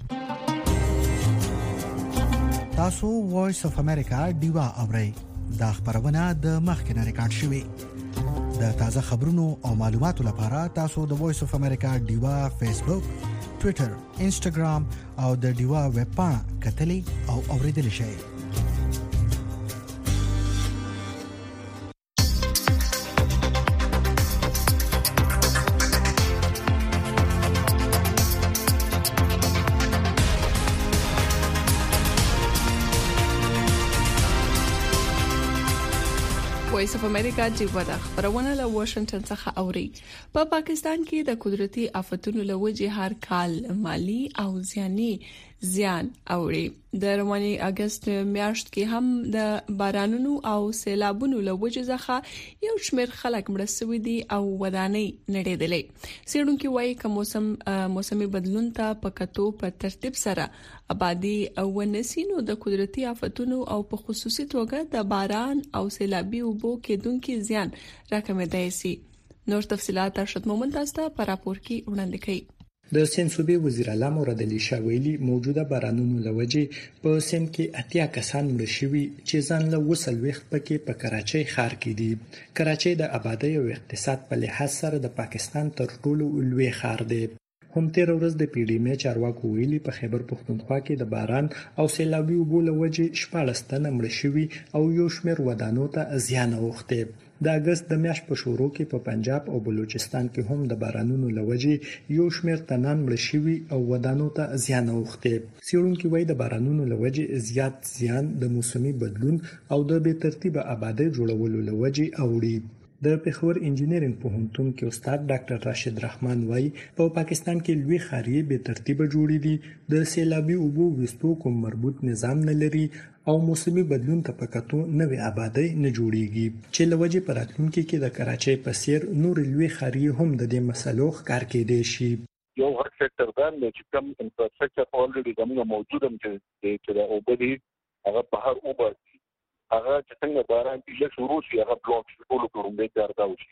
تاسو وایس اف امریکا ډیوا اورئ. دا خبرونه د مخکنه ریکارډ شوې. د تازه خبرونو او معلوماتو لپاره تاسو د وایس اف امریکا ډیوا فیسبوک، ټوئیټر، انسټاګرام او د ډیوا ویب پاڼه کتلی او اوریدل شئ. وایس اف امریکا ډیوا د خبرونه له واشنگټن څخه اوري. په پا پاکستان کې د قدرتي آفتونو له وجې هر کال مالی او ځاني زیان اوري. د رواني اگست میاشت کې هم د بارانونو او سیلابونو له وجې ځخه یو شمېر خلک مړه شوي دي او ودانۍ نړېدلې. څېړونکي وایي چې موسم موسمي بدلون ته په کتو په ترتیب سره آبادی او ونسینو د قدرتي آفتونو او په خصوصي توګه د باران او سیلابي اوبو کېدونکو زیان راکمېدای شي. نور تفصيلات ارشد مومن تاسو ته په راپور کې وړاندې کړي. د سیند صوبې وزیر اعلی مراد علي شاه ویلي موجوده بارانونو لوجې په سیند کې اتیا کسان مړه شوي چې ځان له وسل وخت پکې په کراچۍ ښار کې دي. کراچۍ د آبادی او اقتصاد په لحاظ سره د پاکستان تر ټولو لوی ښار دی. هم تیر ورځ د پی ډی ایم چارواکو ویلي په خیبر پښتونخوا کې د باران او سیلابي اوبو لوجې شپږ تنه مړه شوي او یو شمېر ودانو ته زیان اوښتی. د اگست د میاشت په شروع کې په پنجاب او بلوچستان کې هم د بارانونو لوجې یو شمېر تنان مړه شوي او ودانو ته زیان اوښتی. څېړونکي وایي د بارانونو لوجې زیات زیان د موسمي بدلون او د بې ترتیبه آبادی جوړولو لوجې اوړي. د پېښور انجینرینګ پوهنتون کې استاد ډاکټر راشد رحمان وایي په پا پاکستان کې لوی ښاري بې ترتیبه جوړې دي، د سیلابي اوبو وستو کوم مربوط نظام نه لري او موسمي بدلون ته پکاتو نوې آبادی نه جوړیږي چې لوجې په راتلونکي کې د کراچۍ په څیر نور لوی ښاري هم د دې مسلو ښکار کېدای شي. یو هر سېکټر باندې چې کوم انفراستراکچر اولریډي زموږ موجود هم چې د اوبو دی هغه په هر اوبه هغه چې څنګه باران پیله شروع شي هغه بلاک شي ټول کوم به کاردا وشي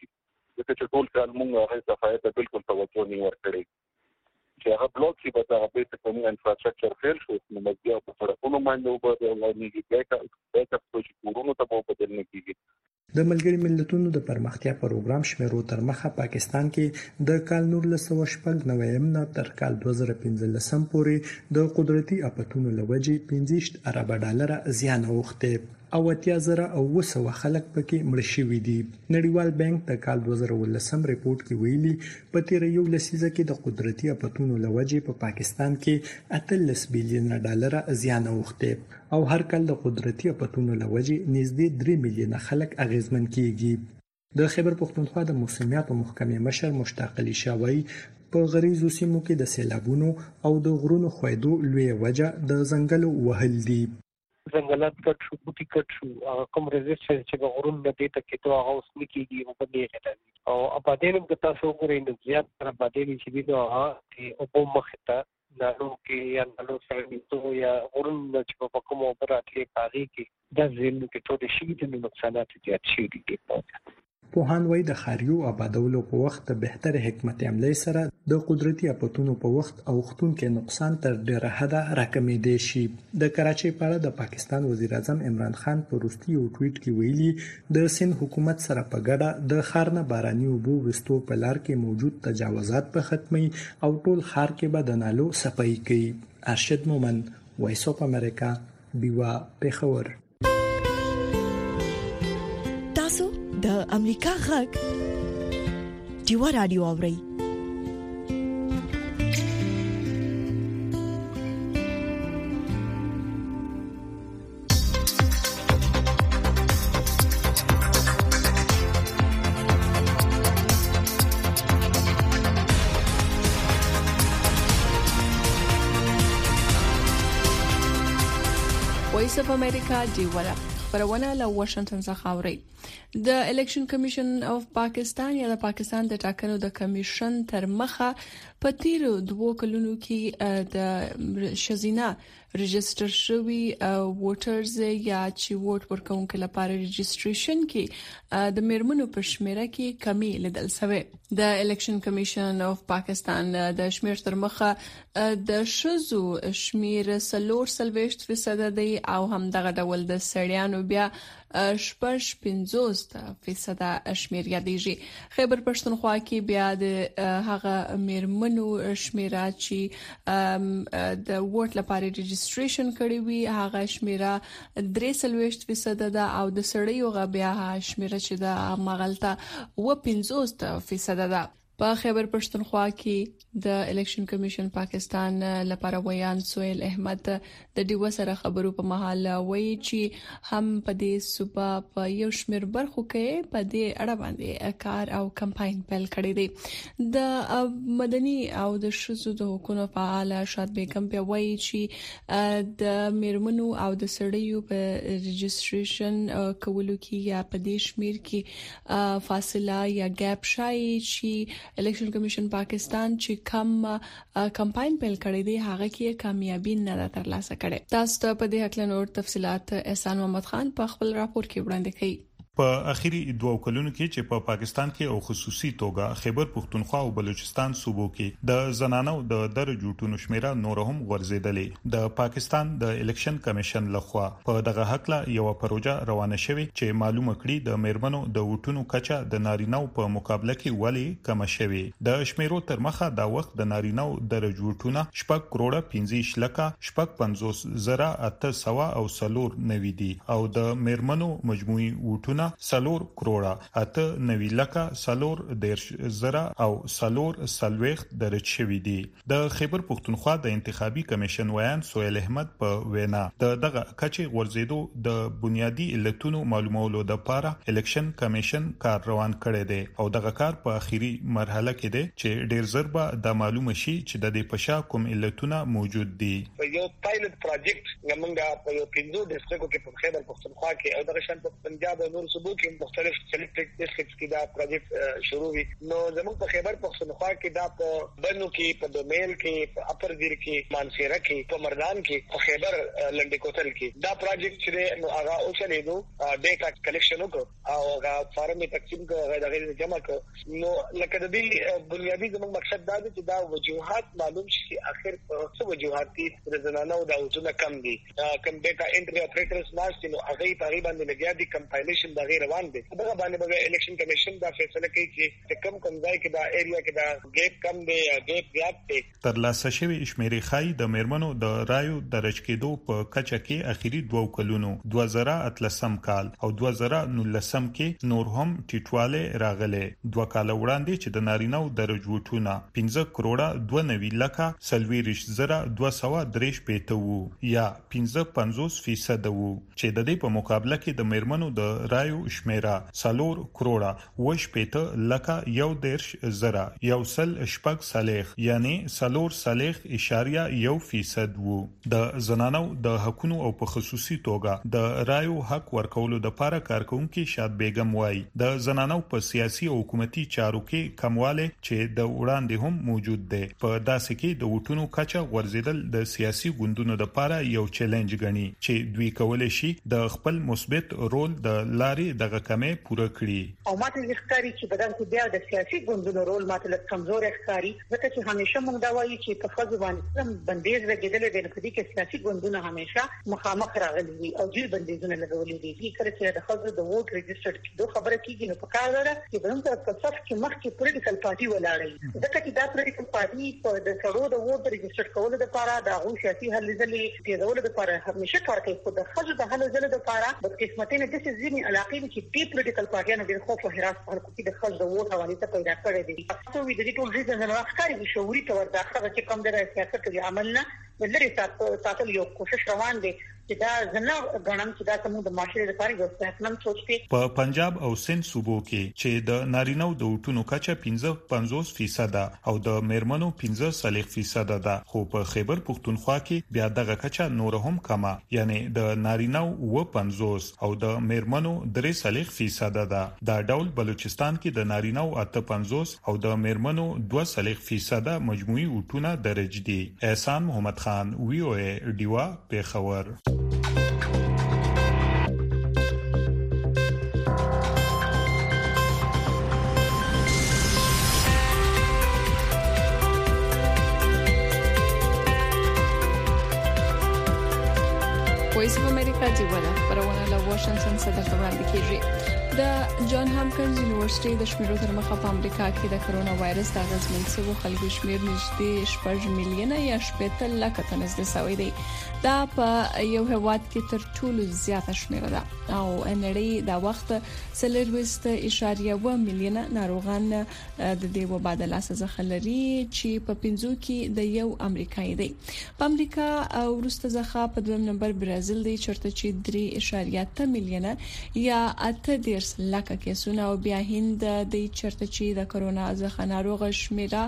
ځکه چې ټول کال موږ هغه صفایت ته بالکل توجه نه ورکړي چې هغه بلوک چې به هغه بیت کوم انفراستراکچر فیل شو نو مګیا په سړکونو باندې وبد او نیږي بیک بیک اپ کوچ کورونو ته په بدل نه کیږي د ملګری ملتونو د پرمختیا پروګرام شمیرو تر مخه پاکستان کې د کال نور لسو شپږ نویم نه تر کال دوه زره پنځلسم پورې د قدرتي اپتونو لوجې پنځه ارب ډالر زیان اوخته او اتیا زره او وسو خلک پکې مړ شوي دي. نړیوال بانک د کال دوه زره ولسم ریپورت کې ویلي په تیر یو لسیزه کې د قدرتي اپتونو لوجې په پاکستان کې اتلس بلین ډالر زیان اوخته او هر کال د قدرتي اپتونو لوجې نږدې درې میلیون خلک اغیزمن کیږي. د خیبر پختونخوا د موسمیات محکمې مشر مشتاق علي شاوی په غریزو سیمو کې د سیلابونو او د غرونو خویدو لوی وجه د ځنګلو وهل دي. ځنګلات کټ شو بوټي کټ شو کوم ريزيستنس چې په غرونو د دې ته کې ته هغه اوس نکېږي په دې کې او ابادین د تاسو غوړې د زیات تر ابادین چې دی نو هغه او په مخ ته نالو کې یا نالو سره نیټو یا غرونو چې په کومو براتلې پاري کې د زین کې ټول شي د نقصانات زیات شي دي. پوهان وایي د خاریو آبادولو په وخت د بهتر حکمت عملی سره د قدرتي اپتونو په وخت او وختون کې نقصان تر ډیره حده راکمېدای شي. د کراچۍ په اړه د پاکستان وزیر اعظم عمران خان په وروستي یو ټویټ کې ویلي د سین حکومت سره په ګډه د خارنه باراني اوبو وستو په لار کې موجود تجاوزات په ختمي او ټول خار کې به د نالو صفائی کوي. ارشد مومن، وایس اف امریکا، بیوا پیښور. د امریکا غږ ډیوا رادیو اوري. وایس اف امریکا ډیوا پرونه له واشنگټن څخه اوري. د الیکشن کمیشن اف پاکستان یا د پاکستان د ټاکنو د کمیشن تر مخه په تیرو دوه کلونو کې د شزینه رجستر شوی ووټرز یا چې ووټ ورکوونکو لپاره رجستریشن کې د میرمنو په شمیره کې کمی لیدل شوی. د الیکشن کمیشن اف پاکستان د شمیر تر مخه د شزو شمیر سلور سلويشت فیصد دی او هم دغه ډول د سړیانو بیا شپږ پنځوس فیصد شمیر یادېږي. خیبر پښتونخوا کې بیا د هغه میرمنو شمیره چې د ووټ لپاره رجستریشن کړي وي هغه شمیره درې سلويشت فیصد ده او د سړیو غ بیا شمیره چې د مغلطه و پنځوس فیصد ده. په خیبر پښتونخوا کې د الیکشن کمیشن پاکستان لپاره ویان سویل احمد د ډیو سره خبرو په محل وایي چې هم په دې صوبه په یو شمیر برخو کې په دې اړه باندې کار او کمپاین پیل کړی دی. د مدني او د شذو د حقوقو فعال شاد بیگم په وایي چې د میرمنو او د سړیو په رجستریشن کولو کې یا په دې شمیر کې فاصله یا ګاپ شای چې الیکشن کمیشن پاکستان چې کم کمپاین پیل کړی دی هغه کې کامیابی نه ترلاسه کړي. تاسو ته په دې حق له نور تفصيلات احسان محمد خان په خپل راپور کې وړاندې کړي. په اخیری دوه کلونو کې چې په پاکستان کې او خصوصي توګه خیبر پختونخوا او بلوچستان صوبو کې د زنانو د درجوټونو شمیره نور هم غورځیدلې. د پاکستان د الیکشن کمیشن لخوا په دغه حق لا یو پروژه روانه شوې چې معلومه کړي د میرمنو د وټونو کچه د نارینهو په مقابله کې ولی کم شوي. د شمیرو تر مخه دا وخت د نارینهو درجوټونه شپږ کروڑه پنځه لکه شپږ پنځوس زره اته سوا او سلور نوي دي او د میرمنو مجموعي وټونه سلور کروڑه اته نوي لکه سلور دیرش زره او سلور سلويخ درج شوی دي. د خیبر پختونخوا د انتخابي کمیشن ویان سویل احمد په وینا د دغه کچې ورزيدو د بنیادی علتونو معلومولو د لپاره الیکشن کمیشن کار روان کړی دی او دغه کار په اخیری مرحله کې دی چې ډیر ضربه د معلومه شي چې د دې پشا کوم علتونه موجود دي. یو پایلټ پروجیکټ موږ په یو پینځو ډیسټریکټو کې په خیبر پختونخوا کې او دغه شان په پنجاب او نور صوبو کې مختلف سلیکټډ ډیسټرکټس کې دا پروجیکټ شروع وي. نو زموږ په خیبر پختونخوا کې دا په بنو کې، په دومیل کې، په اپر دیر کې، مانسیره کې، په مردان کې، په خیبر لنډی کوتل کې دا پروجیکټ چې نو هغه او چلے نو ډیټا کلیکشن وکړو او هغه فارم تقسیم کړو، هغه جمع کړو. نو لکه د دې بنیادی زموږ مقصد دا دی چې دا وجوهات معلوم شي اخر په څه وجوهات دي د زنانو د اوجونه کم دي، کم ډیټا انټری اپریټرز ناشته نو هغه تقریبا د لګیا دي کمپایلیشن د غیر روان دي. دا باندې به الیکشن کمیشن دا فیصله کوي چې کم کم ځای کې دا ایریا کې دا ګیپ کم دی یا ګیپ زیات دی. تر لاسه شوی شمیرې خای د میرمنو د رایو درج کېدو په کچه کې اخیری دوه کلونو دوه زره اتلسم کال او دوه زره نولسم کې نور هم ټیټواله راغله. دوه کال وړاندې چې د نارینهو درج وټونه پنځه کروڑه دوه نوي لکه سلويریش زره دوه سوه درې پېته وو یا پنځه پنځوس فیصد وو، چې د دې په مقابله کې د میرمنو د رایو شمیره سلور کروڑه وش پېته لکه یو دیرش زره یو سل شپږ سلیخ یعنی سلور سلیخ اشاریه یو فیصد وو. د زنانو د حقونو او په خصوصي توګه د رایو حق ورکولو د لپاره کارکونکو شاد بیگم وای د زنانو په سیاسي او حکومتي چارو کې کمواله چې د وړاندې هم موجود دی. په داسې کې د وټونو کچه ورزیدل د سیاسي ګوندونو د لپاره یو چیلنج غني چې دوی کولای شي د خپل مثبت رول د لارې دغه کمې پوره کړي. او ماته ځکاري چې بدن کې بیا د سیاسي ګوندونو رول ماته لږ کمزور ښکاري، ځکه چې همیشه موږ دا وایو چې په خځو باندې بندیز لګیدل دي، نو کدي کې سیاسي ګوندونه همیشه مخامخ راغلي دي او دوی بندیزونه لګولي دي. کله چې د خځو د ووټ ريجستر کېدو خبره کیږي نو په کار ده چې بلنځ په صف کې مخکې پولیټیکل پارټي ولاړی، ځکه چې دا پولیټیکل پارټي په د سړو د ووټ ريجستر کولو لپاره د غو سیاسي حل ځلې پیداولو لپاره همیشه کار کوي. خو د خځو د حل ځلې لپاره د قسمتونو د ځینې علاقې چې په پولیټیکل پارټیانو د خوف او هراس په حالت کې د خځو د ووټ حواله ته پیدا کړې دي. تاسو وی د دې ټول ریزن نه راځي شعوري تور د خځو چې کم د سیاست کې عمل نه لري تاسو یو کوشش روان دي چې دا زنه غنم چې دا کوم د معاشري لپاره یو څه سوچ کوي. په پنجاب او سند صوبو کې چې د نارینو د وټونو کچه پنځه پنځوس فیصد او د میرمنو پنځه سلیخ فیصد ده، خو په خیبر پختونخوا کې بیا دغه کچه نور هم کمه، یعنی د نارینو و پنځوس او د میرمنو درې سلیخ فیصد ده. دا ډول بلوچستان کې د نارینو اته پنځوس او د میرمنو دوه سلیخ فیصد مجموعي وټونه درج دي. احسان محمد خان، وی او ای ډیوا، پیښور. وایس اف امریکا دی ولا پرونه له واشنگټن څخه وړاندې کیږي. د جان هاپکینز یونیورسيټي د شمیرو تر مخه په امریکا کې د کرونا وایرس د غزمن سبو خلکو شمیر نږدې شپږ میلیونه یا شپږ لک ته نږدې شوی دی. دا په یو هواد کې تر ټولو زیاته شمیره ده او نړۍ د وخت سلرويست اشاریه و میلیونه ناروغان د دې وبا د لاس څخه لري چې په پنځو کې د یو امریکایي دی. په امریکا او روسته ځخه په دویم نمبر برازیل دی چرته چې درې اشاریه ته میلیونه یا اته ډیر لکه کیسونه او بیا هند د چرته چې د کرونا ځخه ناروغ شمیره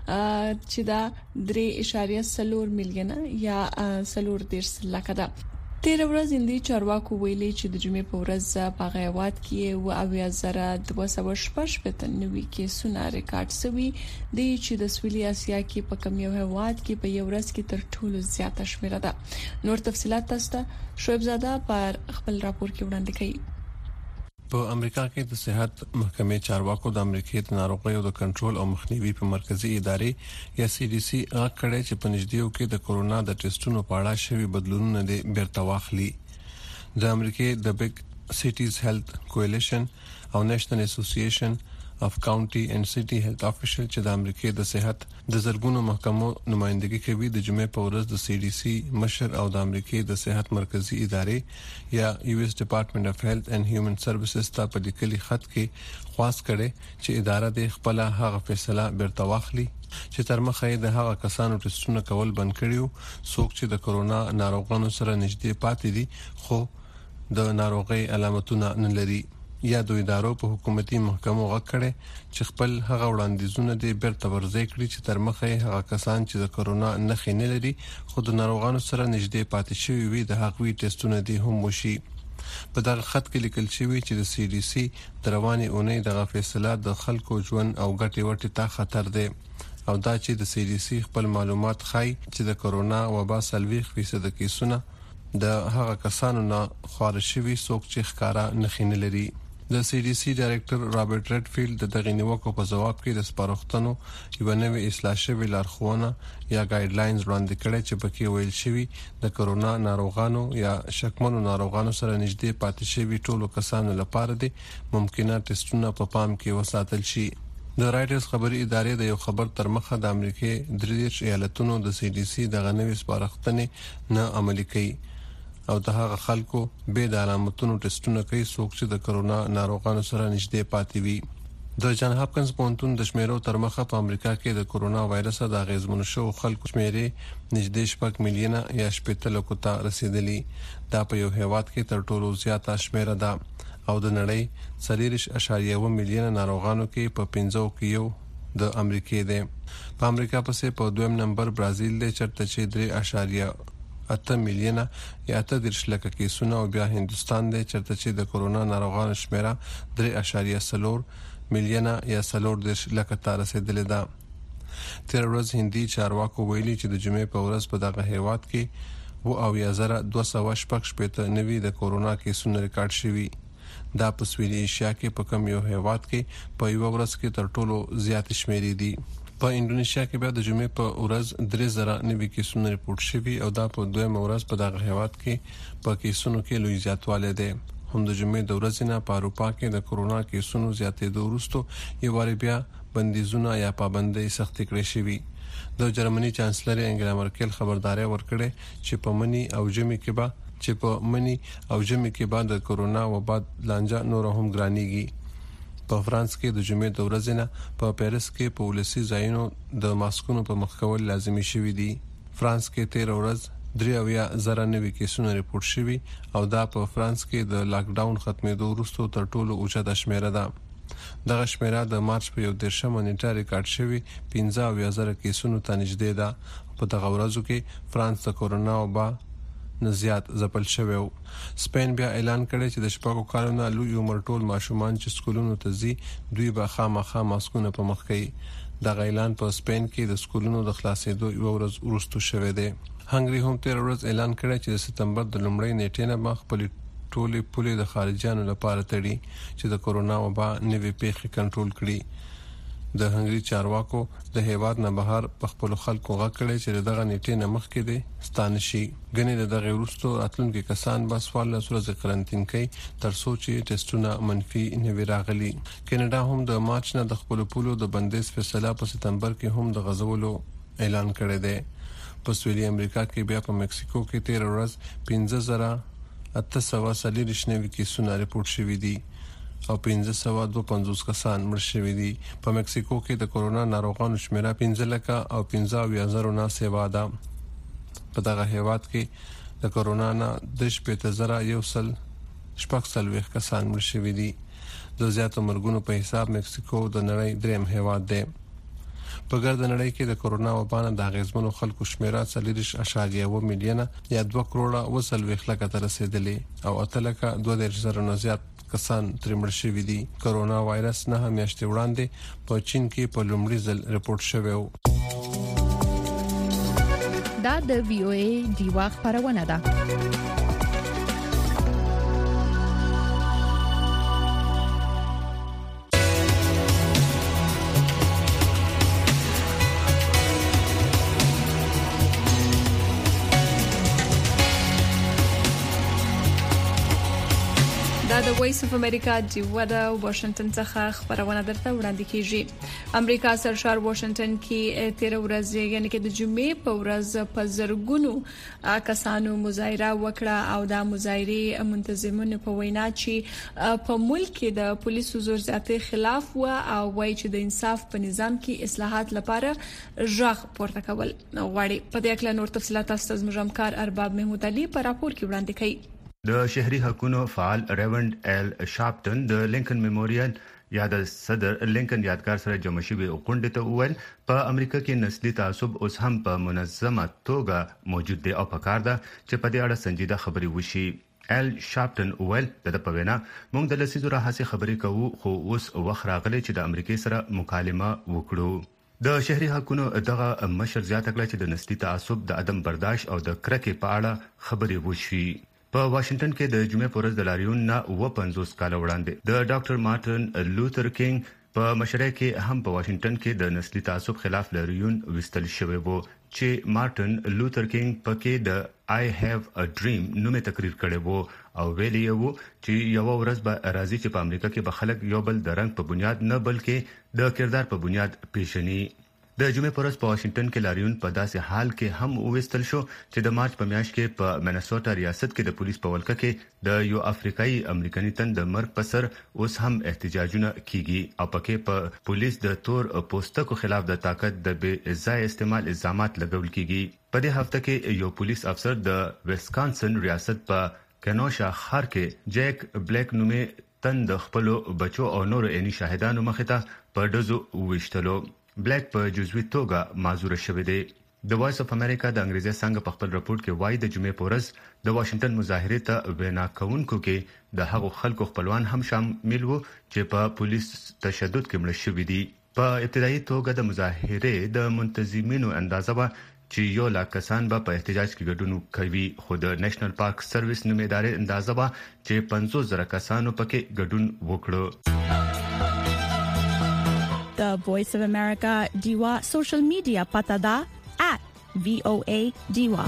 چې دا درې اشاریه سلور میلیونه یا سلور ډیر لکه ده. تیر ورځ اندی چارواکو ویلي چې د جمعې په ورځ په غیوات کې و اویا زره دوه سوه شپږ پته نوي کیسونه ریکارډ شوي دي چې د سویلي اسیا کې په کم یو هواد کې په یو ورځ کې تر ټولو زیاته شمیره ده. نور تفصيلات تاسو ته شعیب زاده پر خپل راپور کې وړاندې کوي. په امریکا کې د صحت محکمې چارواکو د امریکای د ناروغیو د کنټرول او مخنیوي په مرکزی ادارې یا سی ډي سی غږ کړی چې په نږدېو کې د کورونا د ټیسټونو په اړه شوی بدلونونه د بیرته واخلي. د امریکای د بیگ سټیز هیلث کولیشن او نېشنل اسوسییشن اف کاونټي اینڈ سټي هیلث افیشل چې د امریکای د صحت د زرګونو محکمو نمائندګي کوي د جمعې په ورځ د سی ډي سی مشر او د امریکای د صحت مرکزی ادارې یا یو ایس ډپارټمنټ اف هیلث اینڈ هیومن سروسز ته په لیکلي خط کې خواست کړي چې اداره د خپل هغه فیصله بیرته واخلي چې تر مخه د هغه کسانو ټیسټونه کول بند کړیو څوک چې د کرونا ناروغانو سره نږدې پاتې دي خو د ناروغي علامتونه نه لري. یا د ادارو په حکومتي محکمو غږ کړي چې خپل هغه وړاندیزونه د بیرته ورځي کړي چې تر مخه هغه کسان چې د کرونا نښې نه لري خو د ناروغانو سره نږدې پاتې شوي وي د هغوی ټیسټونه دي هم وشي. په دغه خط کې لیکل شوی چې د سی ډي سي د رواني اونۍ د فیصله د خلکو ژوند او ګټې وټې ته خطر دی او دا چې د سی ډي سي خپل معلومات ښيي چې د کرونا وبا سلويخ فیصد کیسونه د هغه کسانو نه خارج شوي څوک چې ښکارا نخښینه لري. د سی ډي سي ډایریکټر رابرټ ریډفیلډ د دغه نیوکو په جواب کې د سپارښتنو یو نوې اصلاح شوی لارښوونه یا ګایډ لاینز وړاندې کړي چې پکې ویل شوی د کرونا ناروغانو یا شکمنو ناروغانو سره نږدې پاتې شوی ټولو کسانو لپاره د ممکنه ټیسټونو په پام کې وساتل شي. د رایټرز خبري ادارې د یو خبر تر مخه د امریکای درې ایالتونو د سی ډي سي د غنوي سپارښتنې نه عملي کوي او د هغه خلکو به د علامتونو ټیسټونه کوي څوک چې د کرونا ناروغانو سره نږدې پاتې وي. د جان هاپکنز پونتون د شمیرو تر مخه په امریکا کې د کرونا وایرس د غیزمنو شو خلکو شمیرې نږدې شپږ میلیونه یا شپږ لکو ته رسیدلی. دا په یو هیواد کې تر ټولو زیاته شمیره ده او د نړۍ څلور اعشاریه اووه میلیونه ناروغانو کې په پنځو کې یو د امریکا دی. په امریکا پسې په دویم نمبر برازیل دی چرته چې درې اعشاریه اته میلیونه یا اته دیرش لکه کیسونه او بیا هندستان دی چرته چې د کرونا ناروغانو شمیره درې اعشاریه څلور میلیونه یا څلور دیرش لکه ته رسیدلې ده. تیر ورځ هندي چارواکو ویلي چې د جمعې په ورځ په دغه هیواد کې و او یا زره دوه سوه شپږ شپېته نوي د کرونا کیسونه ریکارډ شوي. دا په سویلي ایشیا کې په کم یو هیواد کې په یو ورځ کې تر ټولو زیات شمیرې دي. په انډونیشیا کې بیا د جمعې په ورځ درې زره نوي کیسونه ریپورت شوي او دا په دویمه ورځ په دغه هیواد کې په کیسونو کې لوی زیاتوالی دی. هم د جمعې د ورځې نه په اروپا کې د کرونا کیسونو زیاتېدو وروسته یو وار بیا بندیزونه یا پابندۍ سختې کړې شوي. د جرمني چانسلر انګلا مرکل خبرداري ورکړې چې په منی او جمعې کې به چې په منی او جمعې کې بعد د کرونا وبا لانجه نور هم ګرانیږي. په فرانس کې د جمعې د ورځې نه په پیرس کې په ولسی ځایونو د ماسکونو په مخ کول لازمي شوی دی. فرانس کې تیر ورځ درې اویا زره نوي کیسونه ریپورت شوي او دا په فرانس کې د لاک ډاون ختمېدو وروسته تر ټولو اوچته شمیره ده. دغه شمیره د مارچ په یو دیرشمه نیټه ریکارډ شوی پنځه اویا زره کیسونو ته نږدې ده. په دغه ورځو کې فرانس د کرونا وبا نه زیات ځپل شوی و. سپین بیا اعلان کړی چې د شپږو کالونو لوی عمر ټول ماشومان چې سکولونو ته ځي دوی به خامخا ماسکونه په مخ کوي. دغه اعلان په سپین کې د سکولونو د خلاصېدو یو ورځ وروسته شوی دی. هنګري هم تیر ورځ اعلان کړی چې د سپتمبر د لومړۍ نیټې نه مخ خپل ټولې پولې د خارجيانو لپاره تړي چې د کرونا وبا نوې پیښې کنټرول کړي. د هنګري چارواکو د هیواد نه بهر په خپل خلکو غکړي چې دغه نیټې نه مخ کې دي ستانشي غني دغه وروسته راتلونکي کسان بس فعال ورځ قرنټین کوي تر څو چې ټیسټونه منفي نه وراغلي. کینیډا هم د مارچ نه د خپل پولو د بندیز فیصله په سپتمبر کې هم د غزولو اعلان کړی دی. په سویلي امریکا کې بیا په مکسیکو کې تیر ورځ پنځه زره اته سوه څلور نوي کیسونه ریپورت شوي دي او پنځه سوه دوه پنځوس کسان مړ شوي دي. په مکسیکو کې د کرونا ناروغانو شمیره پنځه لکه او پنځه اویا زره نه سیوا ده. په دغه هیواد کې د کرونا نه د شپږ زره یو سل شپږ څلوېښت کسان مړ شوي دي. د زیاتو مرګونو په حساب مکسیکو د نړۍ دریم هیواد دی. په ګرد نړۍ کې د کرونا وبا نه د غیزمنو خلکو شمیره څلور اعشاریه اووه میلیونه یا دوه کروڑه اوه څلوېښت لکه ته رسیدلې او اته لکه دوه دیرش زره نه زیات کسان ترې مړ شوي دي. کرونا وایرس نه میاشتې وړاندې په چین کې په لومړي ځل ریپورت شوی و. دا د وی او ای ډیوا خبرونه ده. دا د وایس اف امریکا د ودا واشنگټن څخه خبرونه درته وړاندې کیږي. امریکا سرشار واشنگټن کې تیر ورځ یعنی کې د جمعې په ورځ په زرګونو کسانو مظاهره وکړه او د مظاهرې منتظمونو په وینا چې په ملک کې د پولیسو زور زیاتۍ خلاف و او وایي چې د انصاف په نظام کې اصلاحات لپاره ژغ پورته کول غواړي. په دې اړه نور تفصيلات تاسو زموږ همکار ارباب محمود علي په راپور کې وړاندې کړي. د شهري حقوقو فعال ریوند ال شاپټن د لینکن میموریال یا د صدر لینکن یادګار سره جمع شوی غونډه ته وویل په امریکا کې نسلي تعصب اوس هم په منظمه توګه موجود دی او پکار ده چې په دې اړه سنجیده خبرې وشي. ال شاپټن ویل د په وینا موږ د لسیزو راهسي خبرې کوو خو اوس وخت راغلی چې د امریکای سره مکالمه وکړو. د شهري حقوقو دغه مشر زیاته کړه چې د نسلي تعصب د عدم برداشت او د کرکې په اړه خبرې وشي. په واشنگټن کې د جمعې په ورځ د لاریون نه اوه پنځوس کاله وړاندې د ډاکټر مارټن لوتر کینګ په مشره کې هم په واشنگټن کې د نسلي تعصب خلاف لاریون وستل شوی وو چې مارټن لوتر کینګ پکې د I have a dream نومه تقریر کړی وو او ویلی وو چې یو ورځ به راځي چې په امریکا کې به خلک یو بل د رنګ په بنیاد نه بلکې د کردار په بنیاد پیژني. د جمعې پر ورځ په واشنگټن کې لاریون په داسې حال کې هم وویستل شو چې د مارچ په میاشت کې په منیسوټا ریاست کې د پولیس په ولکه کې د یو افریقایي امریکایي تن د مرګ په سر اوس هم احتجاجونه کیږي او پکې په پولیس د تور پوستکو خلاف د طاقت د بې ځای استعمال الزامات لګول کیږي. په دې هفته کې یو پولیس افسر د ویسکانسن ریاست په کنوشا ښار کې جیک بلیک نومې تن د خپل بچو او نور عیني شاهدانو مخې ته په ډزو وشتلو. بلیک په جزوي توګه معذور شوی دی. د وایس اف امریکا د انګریزي څنګه په خپل راپور کې وایي د جمعې په ورځ د واشنگټن مظاهرې ته وینا کوونکو کې د هغو خلکو خپلوان هم شامل وو چې په پولیس تشدد کې مړ شوي دي. په ابتدایي توګه د مظاهرې د منتظمینو اندازه به چې یو لاک کسان به په احتجاج کې ګډون کوي خو د نېشنل پارک سرویس نومې ادارې اندازه به چې پنځوس زره کسانو پکې ګډون وکړو. The Voice of America Diva social media pata da at V O A Diva.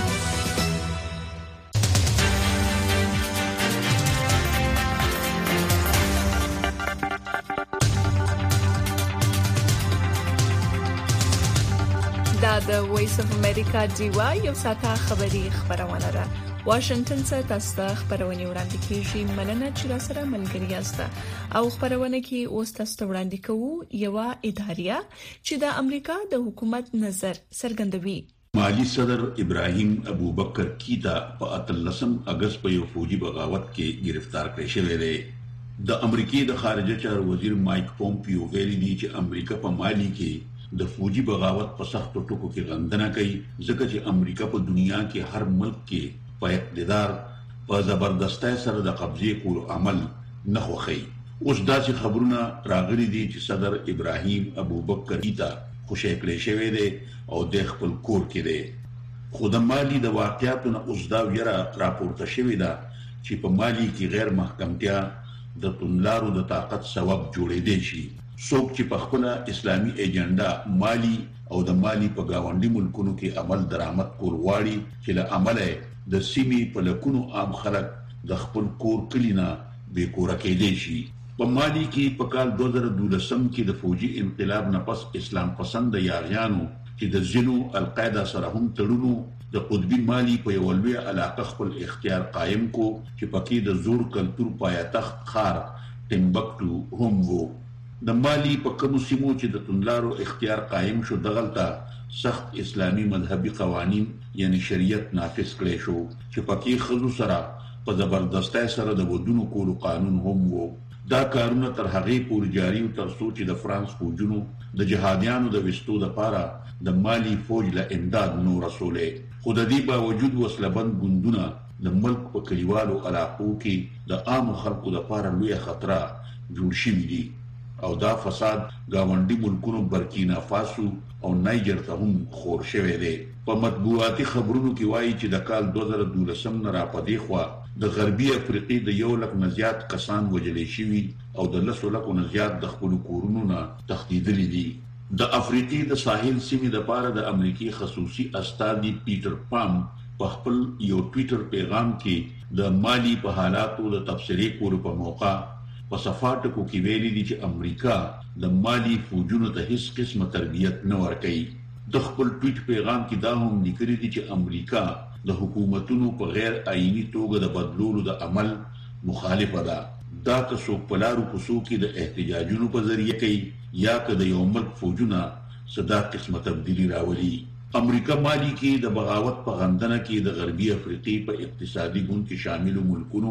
دا د Voice of America Diva یو ساعته خبري خبرونه ده. واشنگټن څخه تاسو ته خبرونه وړاندې کیږي. مننه چې را سره ملګری یاست. او خبرونه کې اوس تاسو ته وړاندې کوو یو ادارې چې د امریکا د حکومت نظر څرګندوي. مالی صدر ابراهیم ابوبکر کیتا په اتلسم اگست په یو فوجي بغاوت کې گرفتار کړی شوی دی. د امریکای د خارجه چارو وزیر مایک پومپیو ویلي دی چې امریکا په مالی کې د فوجي بغاوت په سختو ټکو کې غندنه کوي ځکه چې امریکا په دنیا کې هر ملک کې په اقتدار په زبردستۍ سره د قبضې کولو عمل نه خوښي. اوس داسې خبرونه راغلي دي چې صدر ابراهیم ابوبکر کیتا خوشی کړی شوی دی او د خپل کور کې دی. خو د مالی د واقعیاتو نه اوس دا ویره راپورته شوې ده چې په مالی کې غیر محکمتیا د توندلارو د طاقت سبب جوړېدای شي. څوک چې په خپل اسلامي ایجنډا مالی او د مالی په گاونډي ملکونو کې عمل درآمد کول غواړي چې له عمله د سیمې په لکونو عام خلک د خپل کور کلینا بې کوره کېدای شي. په مالی کې په کال دوه زره دولسم کې د فوجي انقلاب نه پس اسلام پسند یاغیانو چې د زینو القاعده سره هم تړونو د قطبي مالی په یو لوی علاقه خپل اختیار قائم کو چې پکې د زور کلتور پایتخت خار ټمبکټو هم وو. د مالی په کوم سیمو چې د توندلارو اختیار قائم شو دغلطه سخت اسلامی مذهبي قوانين یعنی شریعت نافذ کړي شو چې پکې خزو سره په زبردستۍ سره د ودونو کولو قانون هم وو. دا کارونه تر هغه پورې جاری او تر څو چې د فرانس فوجونو د جهادیانو د وستو لپاره د مالی فوج له امداد نو رسوله. خو د دې باوجود وسلبند ګوندونه د ملک په کلیوالو علاقو کې د عام خلکو لپاره لوی خطر جوړ شوی دي او دا فساد گاونډي ملکونو برکینا فاسو او نایجر ته هم خور شوی دی. په مطبوعاتي خبرونو کې وایي چې د کال دوه زره دولسم نه راپدې خوا د غربي افریقې د یو لک نه زیات کسان وژل شوي او د لسو لکو نه زیات د خپل کورونو نه تښتېدلي دي. د افریقې د ساحل سیمې لپاره د امریکای خصوصي استازي پیټر پام په خپل یو ټویټر پیغام کې د مالی په حالاتو د تبصرې کولو په موقع په صفاتو کې ویلي دي چې امریکا د مالی فوجونو ته هیڅ قسمه تربیت نه ورکوي. د خپل ټویټ پیغام کې دا هم لیکلي دي چې امریکا د حکومتونو په غیر آئینی توګه د بدلولو د عمل مخالفه ده. دا که څوک په لارو کوڅو کې د احتجاجونو په ذریعه کوي یا که د یو ملک فوجونه صدا قسمه تبدیلی راولي. امریکا مالی کې د بغاوت په غندنه کې د غربي افریقې په اقتصادي ګوند کې شامل ملکونو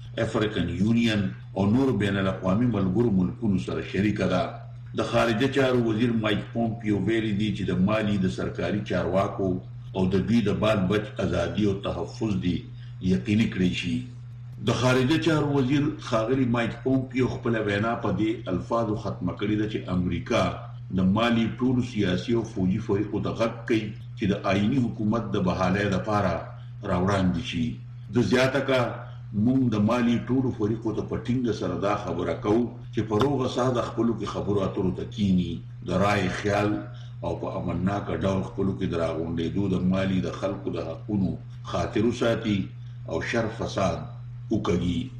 افریقن یونین او نور بین الاقوامي ملګرو ملکونو سره شریک ده. د خارجه چارو وزیر مایک پومپیو ویلي دی چې د مالی د سرکاري چارواکو او د دوی د بال بچ ازادي او تحفظ دی یقیني کړی شي. د خارجه چارو وزیر خاغلی مایک پومپیو خپل وینا په دې الفاظو ختمه کړې ده چې امریکا د مالی ټول سیاسي او فوجي فریقو د غږ کوي چې د آئینی حکومت د بحالۍ لپاره راوړاندې شي. د زیاته کا موږ د مالی ټولو فریقو ته پټینګ سره دا خبره کوو چې په روغه ساده خپلو کې خبرو اترو ته کینی د رائے خیال او په امنناک ډول خپلو کې دراغونډېدو د مالی د خلکو د حقونو خاطر ساتي او شر فساد وکړي.